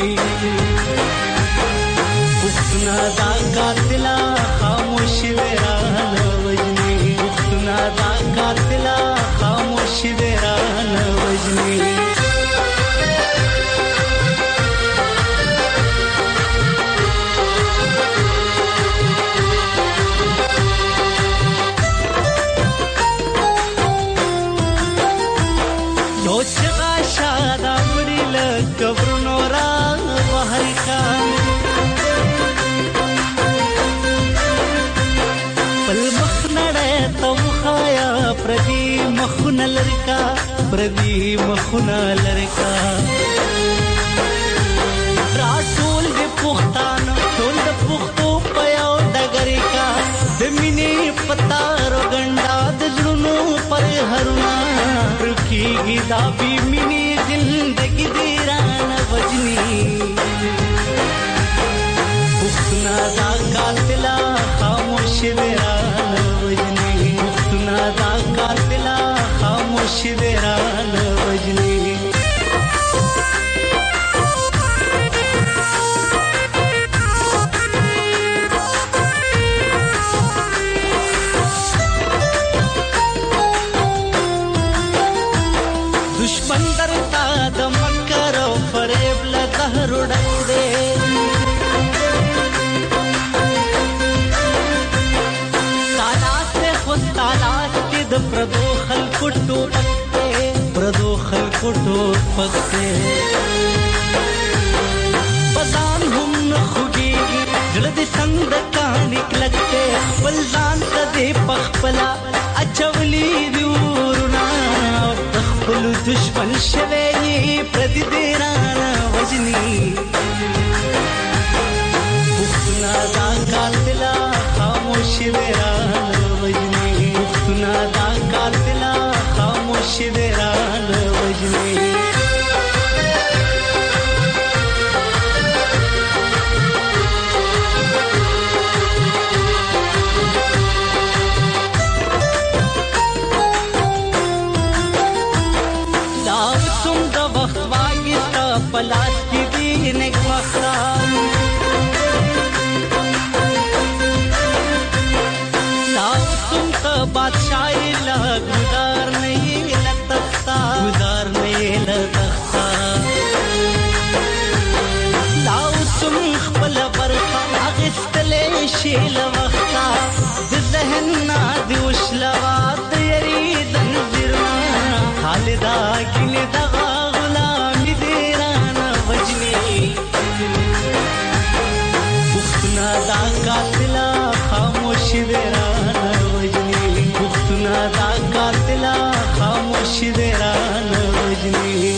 S8: پختنا دا قاتلا خاموش دران وجنی پختنا دا قاتلا خاموش دران وجنی پردی مخونه لرکا راټول د پښتانه ټول د پښتو په یو ډګر کا د مینې پتارو ګنډا د زړونو پر هرونه رکیږي دا بي مینې زندګي دی رانه وجني پښتنا دا قاتلا خاموش دی رانه وجني پښتنا دا قاتلا خاموش دی رانه وجني دشمن درتا د مکر او فریب له قهر ډک دی سالات خوستالات کې د پردو خلکو ټوپک دی پردو خلکو ټوپک دی بزان هم نه خوږېږي زړه دې څنګ د کاڼي کلک دی خپل ځان ته دې پخپله اچولي دي ورونه خپل دشمن شوی پردی دی رانه وجني پښتنا دا قاتلا خاموش دی رانه وجني پښتنا دا قاتلا خاموش دی رانه وجني پلاس کی دی نیک مختار لاؤ تم کا بادشاہی لا گزار نہیں لتختا گزار نہیں لتختا لاؤ تم خپل برخه اغستلې شیل وختا د ذهن نا دی وشلوا د یری زنجیرنا خالدا کله دغه غلام دی رانه وجني شیدران وجنی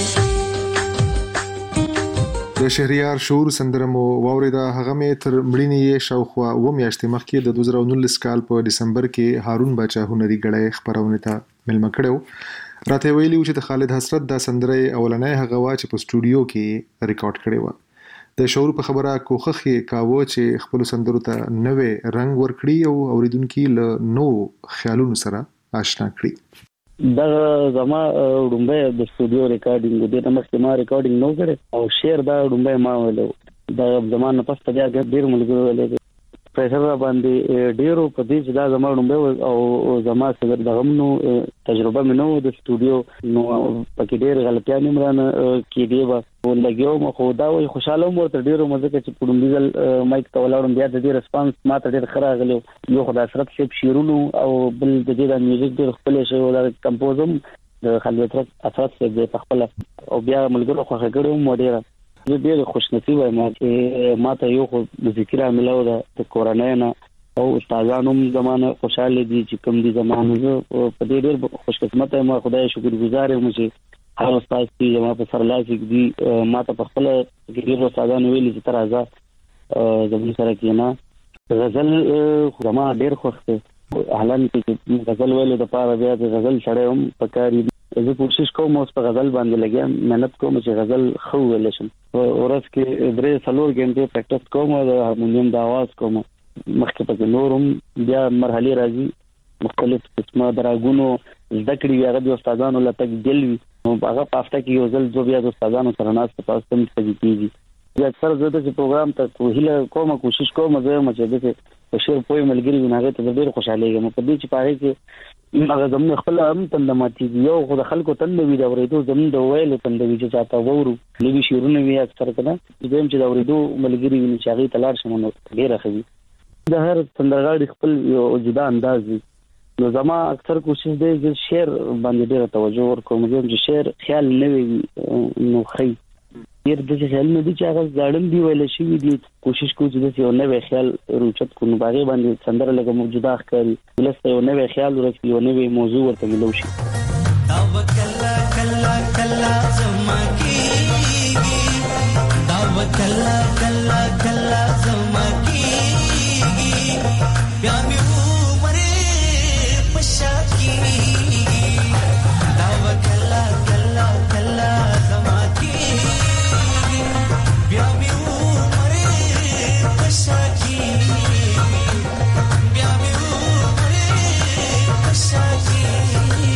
S7: د شهریار شعور سندره مو واوریده. هغه مې تر مړینې شاوخوا و میاشتې مخکې د 2019 کال په دسمبر کې هارون باچا هنري غړی خبرونه ته ملما کړو. راته ویلي چې د خالد حسرت دا سندره اولنۍ هغه وا چې په سټوډیو کې ریکارډ کړې و. د شعور په خبره کوخخ کاوه چې خپل سندرو ته نوې رنگ ورکړي او اوریدونکو له نو خیالونو سره آشنا کړي.
S9: دا زما ډومبه د سټوډیو ریکارډینګ د نمسته ما ریکارډینګ نو کړي او شعر دا ډومبه ما ولو دا زمانه پس ته ډیر ملګرو ولې پریشر باندې ډیرو په دې چې دا زما ډومبه او زما څنګه د غمنو تجربه مې نو د سټوډیو نو پکې ډیر غلطیاں مرانه کې دی و لګیو مو خو دا وي خوشاله مو تر ډیرو مزه کې چې پړم ډیزل مایک ته ولاړم بیا د دې ریسپانس ما ته ډیر خره غلو یو خدای سره شپ شیرونو او بل د دې د میوزیک ډیر خپل شی او د کمپوزم د خالد اثرات څخه په خپل او بیا ملګرو خو هغه مو ډیر زه ډیر خوشنصیب یم چې ما ته یو ذکر عملو د کورونای نه او استادانو زمانه خوشاله دي چې کوم دي زمانه په دې ډیر خوش قسمت یم خدای شکر گزار یم چې هر استاد چې ما په سر لاسک دي ما ته په خپل ډیر استادانو ویلي چې تر ازه زموږ سره کېنا غزل زما ډیر خوښ دی حالان چې غزل ویلو د پاره بیا د غزل سره هم پکاري. زه کوشش کوم اوس په غزل باندې لګم مهنت کوم چې غزل خو ویل شم ورځ کې درې څلور غنټې پریکټیس کوم او د هارمونیم د आवाज کوم مخکې په نورم بیا مرحله راځي مختلف قسمه دراګونو ذکر یې هغه د استادانو لته دلوي نو هغه په هفته کې یو ځل جو بیا د استادانو سره ناس په تاسو ته کیږي. زه اکثر زه د پروګرام ته کوهله کوم کوشش کوم زه مچې د بشیر پوی ملګری وناغه ته ډیر خوشاله یم په دې چې پاره کې هغه زموږ خپل هم تندماتي یو خو د خلکو تندوي دا ورېدو زموږ د ویل تندوي چې چاته وورو لوي شیرونه وی اکثر کنه زم چې دا ورېدو ملګری ویني چې هغه تلار شمنو ډیر خبي د هر سندرغاړي خپل یو جدا انداز دی. نو زما اکثر کوشش دی چې شعر باندې ډیر توجه ورکوم چې شعر خیال نه وي نو خي ډیر د خیال نه دي چې هغه ځاړم دی ویل شي دی کوشش کوم چې یو نوې خیال روچت کو نو باغې باندې سندره لګه موجوده ښکاري ولسته یو نوې خیال ورکړي یو نوې موضوع ورته ملو شي.
S8: توکل کلا کلا زما کیږي توکل کلا کلا زما کیږي بیا مې عمر پشا کیږي توکل کلا کلا زما کیږي بیا مې عمر پشا کیږي بیا مې عمر پشا کیږي.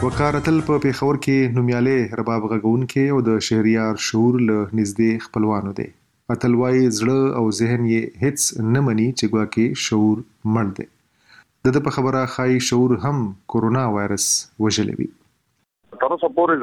S7: وقار اتل په پیښور کې نومیاله رباب غږونکي او د شهریار شعور له نږدې خپلوانو دی. اتلوای زړه او ذهن یې هیڅ نه مني چې ګواکې شعور مړ دی. د په خبره خای شعور هم کورونا وایرس وژلی وي.
S10: تر اوسه پورې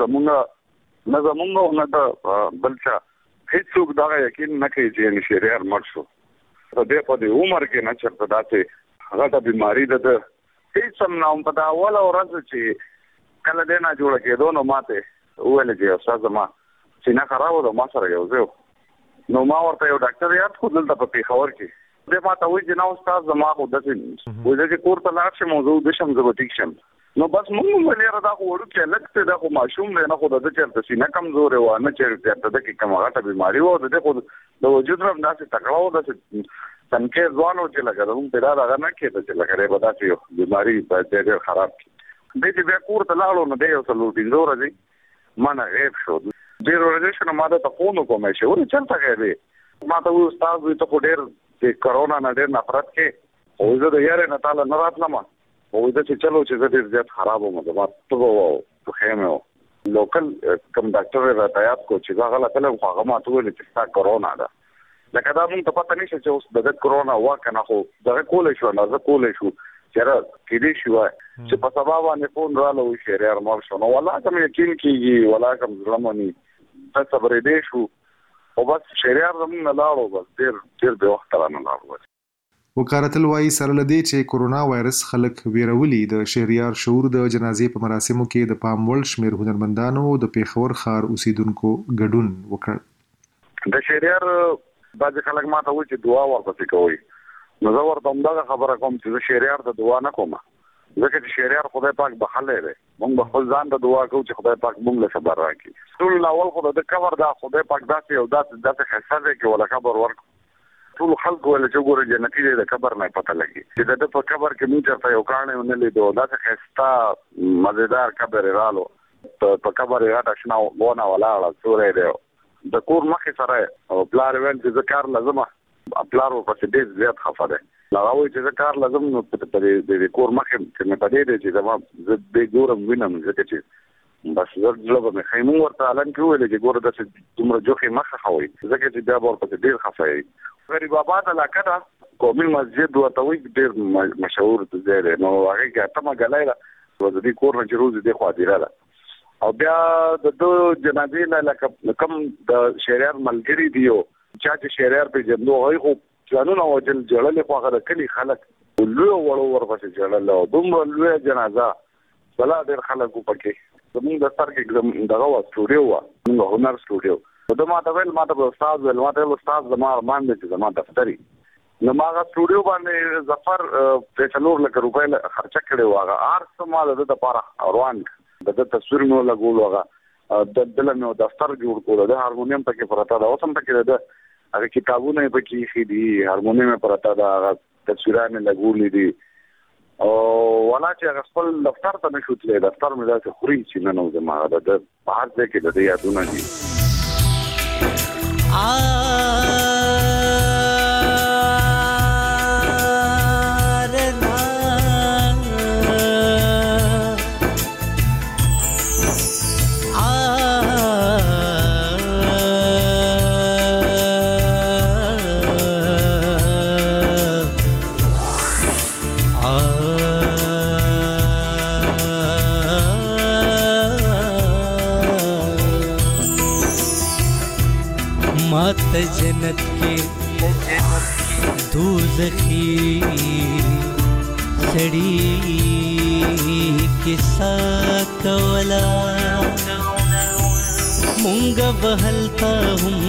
S10: زمونږ نه د بلچا هیڅوک دا یقین نه کوي چې شهریار مړ شو. په دې عمر کې نه چرته داسې هغه بیماری ده هیڅ هم نه په دا اول ورځ چې کله دې نه جوړ کېدو نو ماته ویل چې استاد ما چې نه خراب و ما سره یو ځو نو ما ورته یو ډاکټر یاد خو دلته په پیښور کې د ما ته وایي چې نو استاد زما خو داسې وایي چې کور ته لاړ شم موضوع د شم زه ټیک شم نو بس موږ ولې دا خو ورته لکه دا خو ماشوم نه خو د چرته سینه کمزور و نه چرته د کې کومه بیماری و د خو د وجود رم داسې تکړه و داسې څنګه ځوانو چې لګا دوم پیدا دا نه کېده چې لګره به داسې بیماری په ډېر خراب کی د دې بیا کور ته لاړو نو د یو څلور دین ورځې مانه غیب شو ډېر ورځې شنو ما ته فون وکوم چې ور چلته غیبه ما ته استاد وي ته ډېر د کرونا نه ډېر نفرت کې او زه د یاره نه تعالی نه راتلم او چې چلو چې زه ډېر زیات خراب وم ما ته وو په خیمه لوکل کم ډاکټر راځيات کو چې دا غلط له هغه ما ته ویل چې تا کرونا ده لکه دا موږ ته پته نشي چې اوس د کرونا واکنه خو دا کولې شو نه زه کولې شو چیرې کېدې شو چې په سبا باندې فون رالو شهریار مار شو نو ولا کوم یقین کیږي ولا کوم ظلمونی ته صبر دې شو او بس شهریار زمون نه لاړو بس ډېر به وخت را نه لاړو.
S7: وکارتل وایي سره لدی چې کورونا وایرس خلک ویرولي د شهریار شعور د جنازې په مراسمو کې د پام وړ شمیر هنرمندانو د پیښور ښار اوسیدونکو ګډون وکړ.
S10: د شهریار بعض خلک ماته وایي چې دعا ورپسې کوي نو زه ورته همدغه خبره کوم چې شهریار د دعا نه کوم ځکه چې شهریار خدای پاک بخښلی دی موږ به خپل ځان ته دعا کوو چې خدای پاک موږ له صبر راکړي. ټول اول خو د قبر دا خدای پاک داسې یو داسې ښایسته دی چې ولا قبر ورکړو ټول خلک ویل چې ګوره جنتي دی د قبر نه پته لګي چې د په قبر کې موږ چېرته یو کاڼی ونه لیدو داسې ښایسته مزېدار قبر یې رالو په قبر یې غټه شنه ونه ولاړه سوری دی د کور مخې سره او پلار ویل چې زه کار لازمه پلار ورپسې ډېر زیات خفه دی هغه وایي چې زه کار لازم نو په د کور مخې کې مې په دې دی چې زما زه دې ګورم وینم ځکه چې بس زه زړه به مې ښایي مونږ ورته هلن کې وویل چې ګوره داسې دومره جوخې مه خښوئ ځکه چې بیا به ورپسې ډېر خفه یې غریب آباد علاقه ده قومي مسجد ورته وایي ډېر مشهور ځای دی نو هغې کې اتمه ګلی ده د دې کور نه چې روز دې خوا هدیره ده او بیا د ده جنازې نه لکه کم د شهریار ملګري دي او چا چې شهریار پېژندو هغوی خو ځانونه وجل جړلې خو هغه د کلي خلک لوی وړو ورپسې جړل او دومره لویه جنازه بلا ډېر خلک وو پکې زمونږ دفتر کې دغه وه سټوډیو وه زمونږ هنر سټوډیو ده ما ته ویل ما ته به استاد ویل ما ته ویل استاد زما ارمان دی چې زما دفتر نو ما هغه سټوډیو باندې ظفر 4 لکه روپۍ خرچه کړې وه هغه هر څه ما د ده دپاره روان د ده تصویر مې ولګولو هغه دله مې دفتر جوړ کړو د هارمونیم پکې پرته ده اوس هم پکې ده هغه کتابونه یې پکې ایښي دي هارمونیم یې پرته ده هغه تصویران یې لګولي دي او ولا چې هغه خپل دفتر ته نه شو تللی دفتر مې داسې خوري چې نه نو زما هغه د په هر ځای کې د ده یادونه دي.
S8: जन्नत के दोज़खी सड़ी के साकवला मुंगा बहलता हूँ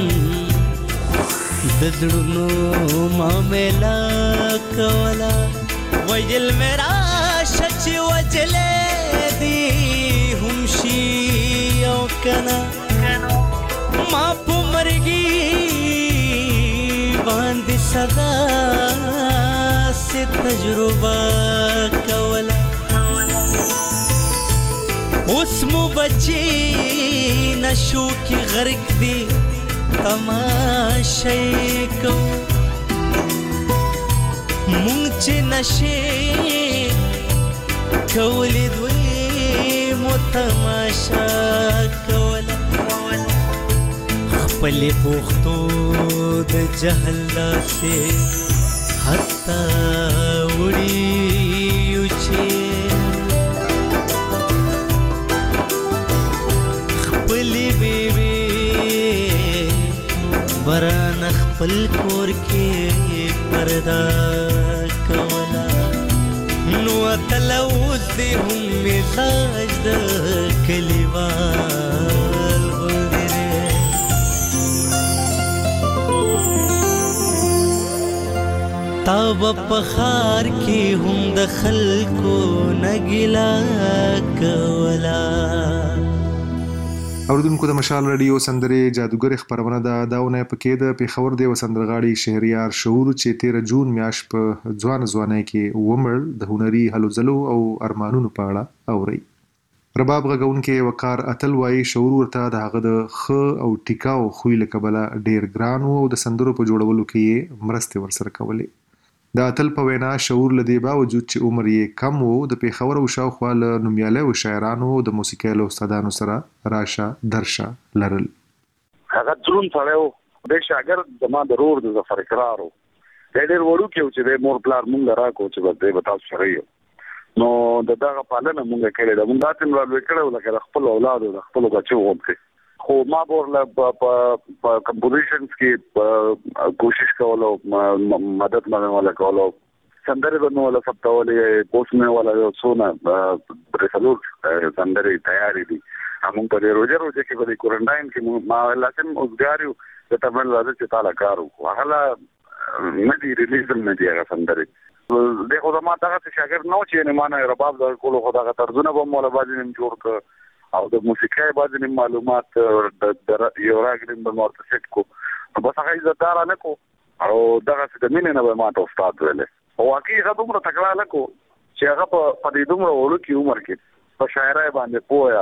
S8: दजड़नो मामेला कवला वजल मेरा सच वजले दी हमशी कना माप मरगी बांध सदा से तजुर्बा कवला उसमु बच्ची नशो की गर्क दी तमाशे को मुंच नशे कवली द्वी تماشا کوله خپل پوښتو د جهل لاسه حتا وړي چې خپل بیبي بران خپل کور کې پردا کوله نو تلوث دې هم مزاج د کلیوال غوندې تاب پخار کې هم د خلکو نګلا کولا.
S7: اوردونکو د مشال رادیو سندرې جادوګر خبرونه داونه پکې د پیښور د وسندرغاړي شهریار شعور چې 13 جون میاشت په ځوانۍ کې ومړ د هنري هلو ځلو او ارمانونو په اړه اوري. رباب غږونکي وقار اتل وایي شعور ورته د هغه د خ او ټیکاو خوې له کبله ډیر ګران او د سندرو په جوړولو کې مرسته ورسره کولې. د اتل په وینا شعور لدی باوجود چې عمر یې کم وو د پیښور او شاوخوا له نومیالیو شاعرانو د موسیقۍ له استادانو سره راشه درشه لرل.
S10: هغه ټول سره د شاګرد زما ضرور د ظفر اقرارو ډېر وړو کې چې د مور پلار مونږ راکو چې به تاسو سره یو نو دغه پالنه مونږ کړې ده. مونږ تاسو نو وکړو لکه خپل اولاد او خپل بچو وکړي خو ما ورله په کمپوزیشنز کې کوشش کولو مدد مله کولو سندرې بنول سپتاولې پوسټ ولا یو څونه پرسلور سندرې تیاری دي همون په روزه کې په کورنټاین کې ما لازم اوسګاریو د تمل راځي چې تعالی کارو هغه نه دی ریلیز نه دی هغه سندرې دغه ما ته شاګرد نو چې نه مانه رباب د کولو خدای ترجمه به مولا باندې جوړ ک او د موسیقۍ باندې معلومات د یو راګرین په مورته سیټ کو بس هغه عزتدار نه کو او دغه څه د مینې نه به ماته استاد ویل او واقعي هغه دومره تکړه نه کو چې هغه په دې دومره وړو کې عمر کې په شاعرۍ باندې پوهه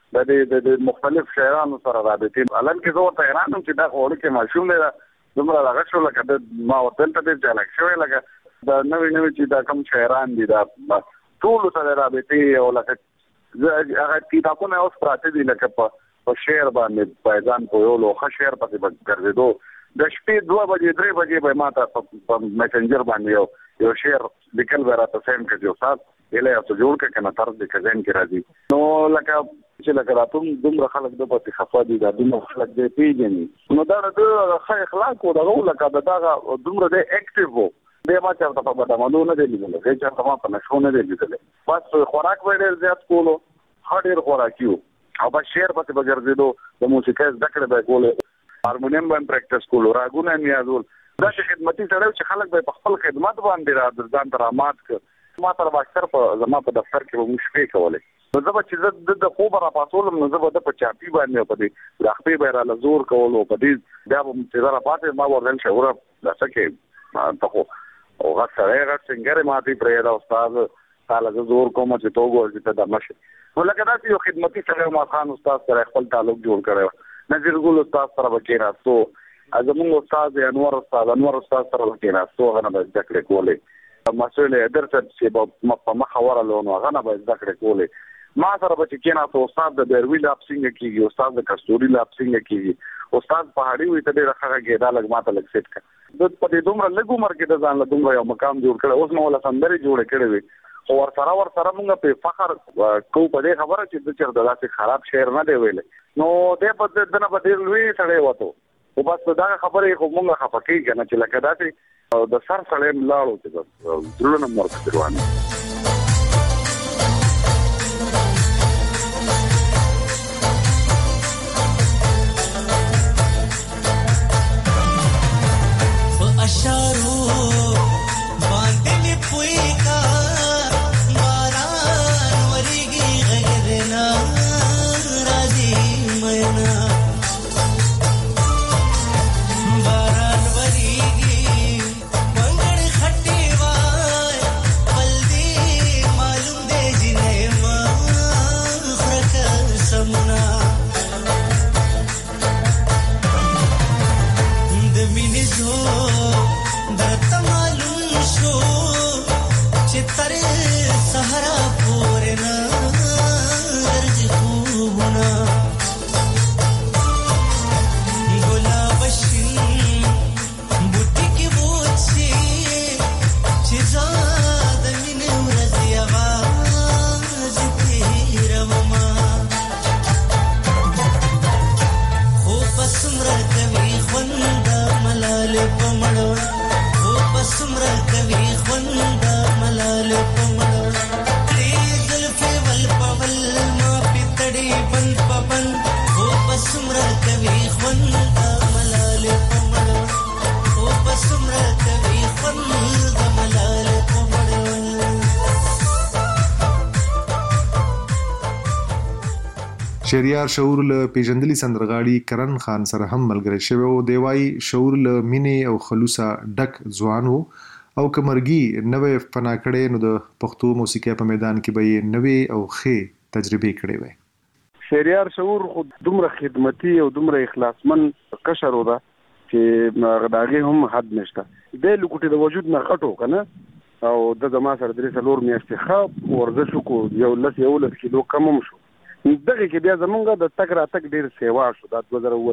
S10: د مختلف شاعرانو سره رابطې الان کې زه ورته حیران یم چې دا وړو کې ماشوم دی دومره هغه شو لکه ما ورته ته ځلک شوی لکه دا نوې چې دا کوم شاعران دي دا ټول سره رابطې او لکه هغه کتابونه اوس پراته دي لکه په شعر باندې پایزان په یو لوخه شعر پسې ګرځېدو د شپې 2 بجې 3 بجې به ماته په میسنجر باندې یو شعر لیکل ورته سیم کې یو سات اله تاسو جوړ کړه کنه تر دې کزن کې راځي نو لکه چې لکه راتوم دومره خلک د پاتې خفا دي دا دومره خلک دې پیژني نو دا د ښه اخلاق او دغه لکه دا دومره دې اکټیو وو به ما چرته په بدمنو نه دی لیدل هیڅ چرته ما په نشو نه دی لیدل بس خوراک وړل زیات کولو هډیر خوراکیو او په شعر پسې بغرځیدو د موسیقۍ ذکر به کول هارمونیم باندې پریکټیس کول راګونه نیازول دا چې خدمتي سره چې خلک به په خپل خدمت باندې راځان درامات ک ما تر اکثر په زما په دفتر کې مو شپې کولې زه به چې د خوب را پاسولم نو زه به د په چاپی باندې په دې راخپې به را لزور کولو په دې بیا به چې را پاتې ما ورل شعور لاسکه ته او غسره څنګه ماتي پرې دا استاد تعالی زور کوم چې توګو چې ته دمشه نو لکه دا یو خدمتي سره ما خان استاد سره خپل تعلق جوړ کړو نذیر ګل استاد سره وکړا سو ازمن استاد انور استاد سره وکړا سو غنه به ذکر کولې مسؤل درس چې په مخاوره لونه غنه به ذکر کولې ما سره به چې کینا تو استاد د بیروی لاپسینګ کیږي استاد د کستوري لاپسینګ کیږي استاد پهاړی وي ته ډېر ښه کېدا لګ ماته لګ سیټ کا د په دې دومره لګو مر کې د ځان له دومره یو مقام جوړ کړ اوس نو ولا سندري جوړ کړې وي او ور سره موږ په فخر کو په دې خبره چې د چر دلاسه خراب شعر نه دی ویل نو دې په دنه په ډېر لوی سره وته او بس دا خبره خو موږ خفقې کنه چې لکه داسې د سر سره ملاړو چې درونه مرګ روانه
S8: اشارو باندې پوي کا باران ورګي غږدنا راځي منا باران ورګي منګړ خټي وای بلدي معلوم دې جنې ما خرک سمنا د مینې زو درته معلوم شو چې تر سهارا پورې نه
S7: شهریار شعور له پیژندلي سندرغاړي کرن خان سره هم ملګری شوی او دی وايي شعور له مینې او خلوصه ډک ځوان وو او کمرګي نوې فنا کړې نو د پښتو موسیقي په میدان کې به یې نوې او ښې تجربې کړې وي.
S11: شهریار شعور خو دومره خدمتي او دومره اخلاصمن کشر و ده چې داغه هم حد نشته. د لوکټي د وجود نه غټو کنه او د زما سره درې څلور میاشتې ښه ورزش وکړو، یو 10 کیلو کم هم شو. دغه کې بیا زمونږ د تک راتک ډیر سیوا شو د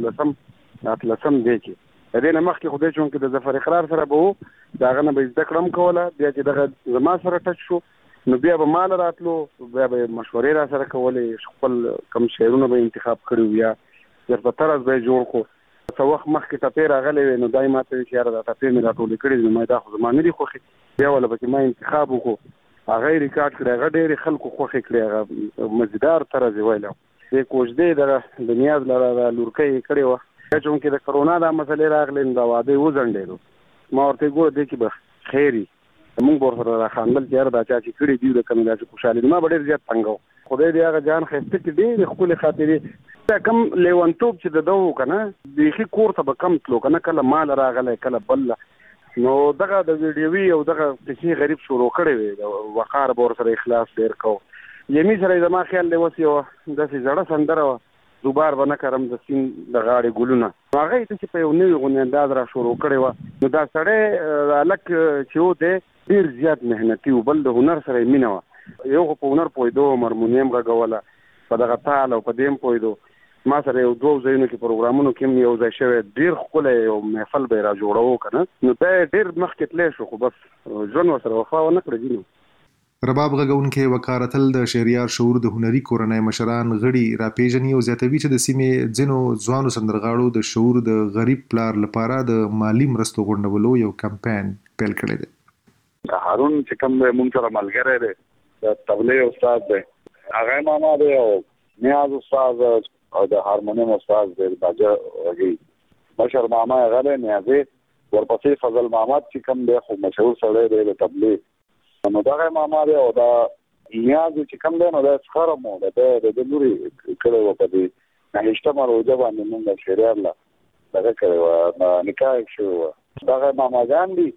S11: 2018 دی کې د دې نه مخکې خدای چون کې د ظفر اقرار سره به داغه نه به زده کړم کوله، بیا چې دغه زما سره ټچ شو نو بیا به مال راتلو، بیا به مشورې را سره کولې، خپل کم شعرونه به انتخاب کړو یا درته طرز به جوړ کو. څو وخت مخکې ټپې راغلې نو دای ماته چې یاره دا ټپې مې راټولې کړې نو ما دا خو زما نه دي خوښې، بیا ولا به ما انتخاب وکړو، هغه ریکارډ کړی، هغه ډېرې خلکو خوښې کړی، هغه مزیدار طرز یې ویلی دې کوژدې د نیاز لره لورکۍ کړې وه. چونکې د کرونا دا مسلې راغلې نو دا واده یې وځنډېدو. ما ورته ګوره دې کې به خیر وي، موږ به ورسره راخاندل چې یاره دا چا چې کړي دي د کمې داسې خوشحالي ما به ډېر زیات تنګ وو. خدای دې هغه جان ښایسته کړي، ډېرې ښکلې خاطرې دا کم لیونتوب چې د ده و که نه بیخي کور ته به کم تلو که نه، کله مال راغلی کله بل نو دغه د ویډیوي او دغه کیسې غریب شروع کړی وي، د وقار به ورسره اخلاص ډېر کوو. یمي سره یې زما خیال دی اوس یوه داسې زړه سندره وه دوبار به نه کرم د سیند د غاړې ګلونه، هغه یې داسې په یو نوي غوندې انداز را شروع کړی وه. نو دا سړی هلک چې و دی ډېر زیات محنتي و، بل د هنر سره یې مینه وه، یو خو په هنر پوهېدو، هارمونیم غږوله، په دغه تال او په دې هم پوهېدو. ما سره یو 2 ځایونو کې پروګرامونو کې هم یو ځای شوی، ډېر ښکلی یو محفل به یې را جوړوو که نه، نو دا یې ډېر مخکې تلی شو، خو بس ژوند ورسره وفا ونه کړه ځینو.
S7: رباب غږونکی وقار اتل د شهریار شعور د هنري کورنۍ مشران غړي راپېژني او زیاتوي چې د سیمې ځینو ځوانو سندرغاړو د شعور د غریب پلار لپاره د مالی مرستو غونډولو یو کمپاین پیل کړی دی.
S10: هارون چې کوم مونږ سره ملګری دی د طبلې استاد دی، هغه ماما دی او نیاز استاد او د هارمونیم استاد دی باجه وږي مشر ماما هغه دی نیازي، ورپسې فضل محمد چې کوم دی خو مشهور سړی دی د طبلې، نو دغه ماما دی او دا نیاز چې کوم دی نو دا څخره مو د لوري کړی وه په دې نهشتمه روژه باندې مونږ شهریار له دغه کړی وه نکاح یې شوی وه. دغه ماماګان دي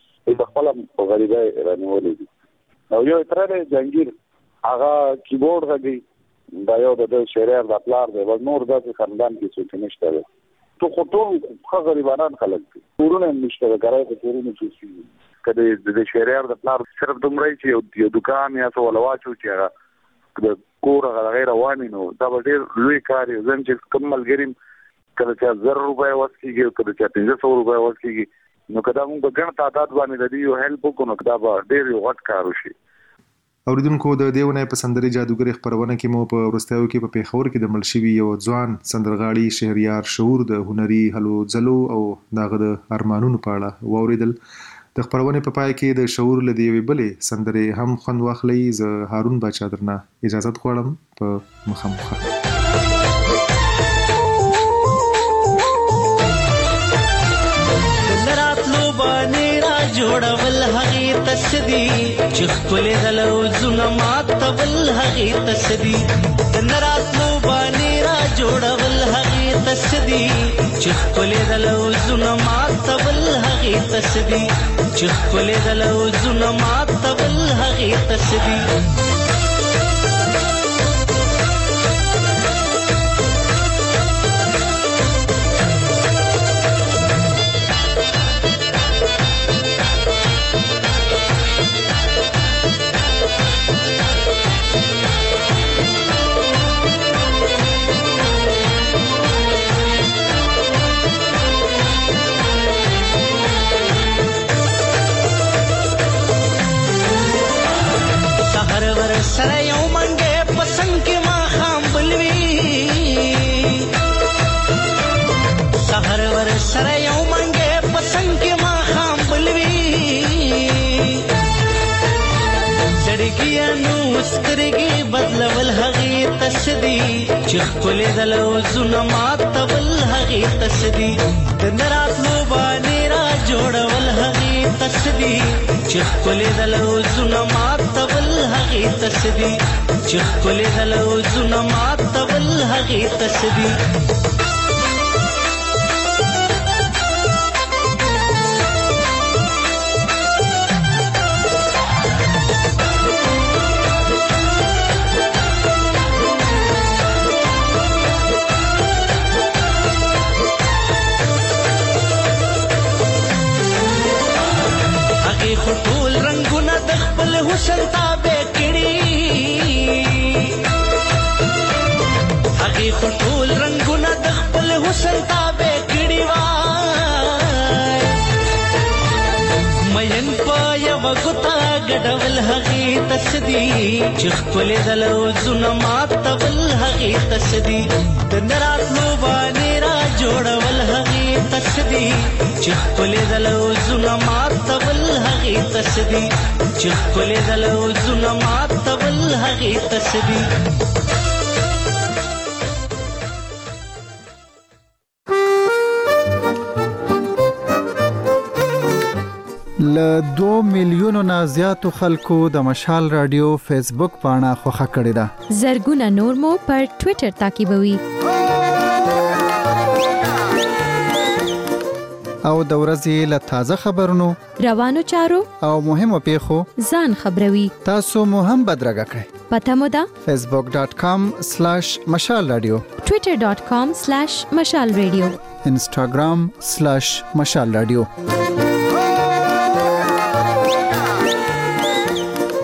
S10: د خپله په غریبۍ رانیولې دي. او یو تره دی جهانګیر، هغه کیبورډ غږوي، دا یو د شهریار د پلار دی، بل نور داسې خاندان کې څوک نشته دی. تو خو ټول ښه غریبانان خلک دي، کورونه هم نشته د ګرای په کورونو کې که د شهریار د پلار صرف دومره چې یو دکان یا څه وله واچو چې هغه د کور هغه دغې روان وي نو دا به ډېر لوی کار وي. زم چې کوم ملګري کله چا 1000 روپۍ وس کېږي او کله چا 1500 روپۍ وس کېږي نو که دا موږ په ګڼ تعداد باندې د دې یو هیلپ وکړو نو دا به ډېر یو غټ کار وشي.
S7: اوریدونکو د دې ونې په سندرې جادوګرې خپرونه کې مو په وروستیو کې په پیښور کې د مړ شوي یو ځوان سندرغاړي شهریار شعور د هنري هلو ځلو او دغه د ارمانونو په اړه واورېدل. د خپرونې په پای کې د شعور له یوې بلې سندرې هم خوند واخلئ. زه هارون باچا درنه اجازت غواړم په مخامخ.
S8: جوړول هغې تسدي چې خپلې د لوزونه ماتول هغې تسدي د نراتلو باندې را جوړول هغې تسدي چې خپلې د لوزونه ماتول هغې تسدي چې خپلې د لوزونه ماتول هغې تسدي. سره یو منګې پسنګ کې ماښام بلوي سهر ور سره یو منګې پسنګ کې ماښام بلوي زړګیانو سترګې بدلول هغې تسدي چې ښکلې د لوزونه ماتول هغې تسدي د نراتلو باندې را جوړول هغې تسدي چې ښکلې د لوزونه ماتول هغې تسدي چې ښکلې د لوزونه ماتول هغې تسدي ټول رنگونه د خپل حسن تابع کړي هغه ټول رنگونه د خپل حسن تابع کړي وای مین پایا وګتا ګډول هغه تسدي چې خپل دلوزونه ماتول هغه تسدي د نراتلو باندې را جوړول هغه تسدي چې خپل دلوزونه ماتول هغه تسدي چې خپل دلوزونه ماتول هغه تسدي
S12: له 2 میلیونو نه زیاتو خلکو د مشال رادیو فیسبوک پاڼه خوښه کړې ده.
S2: زرګونه نور مو پر ټوئیټر تعقیبوي.
S12: او د ورځې له تازه خبرونو،
S2: روانو چارو
S12: او مهمو پیښو
S2: ځان خبروي.
S12: تاسو مو هم بدرګه کړئ.
S2: پته مو ده
S12: facebook.com/مشال رادیو،
S2: twitter.com/مشال رادیو،
S12: instagram/مشال رادیو.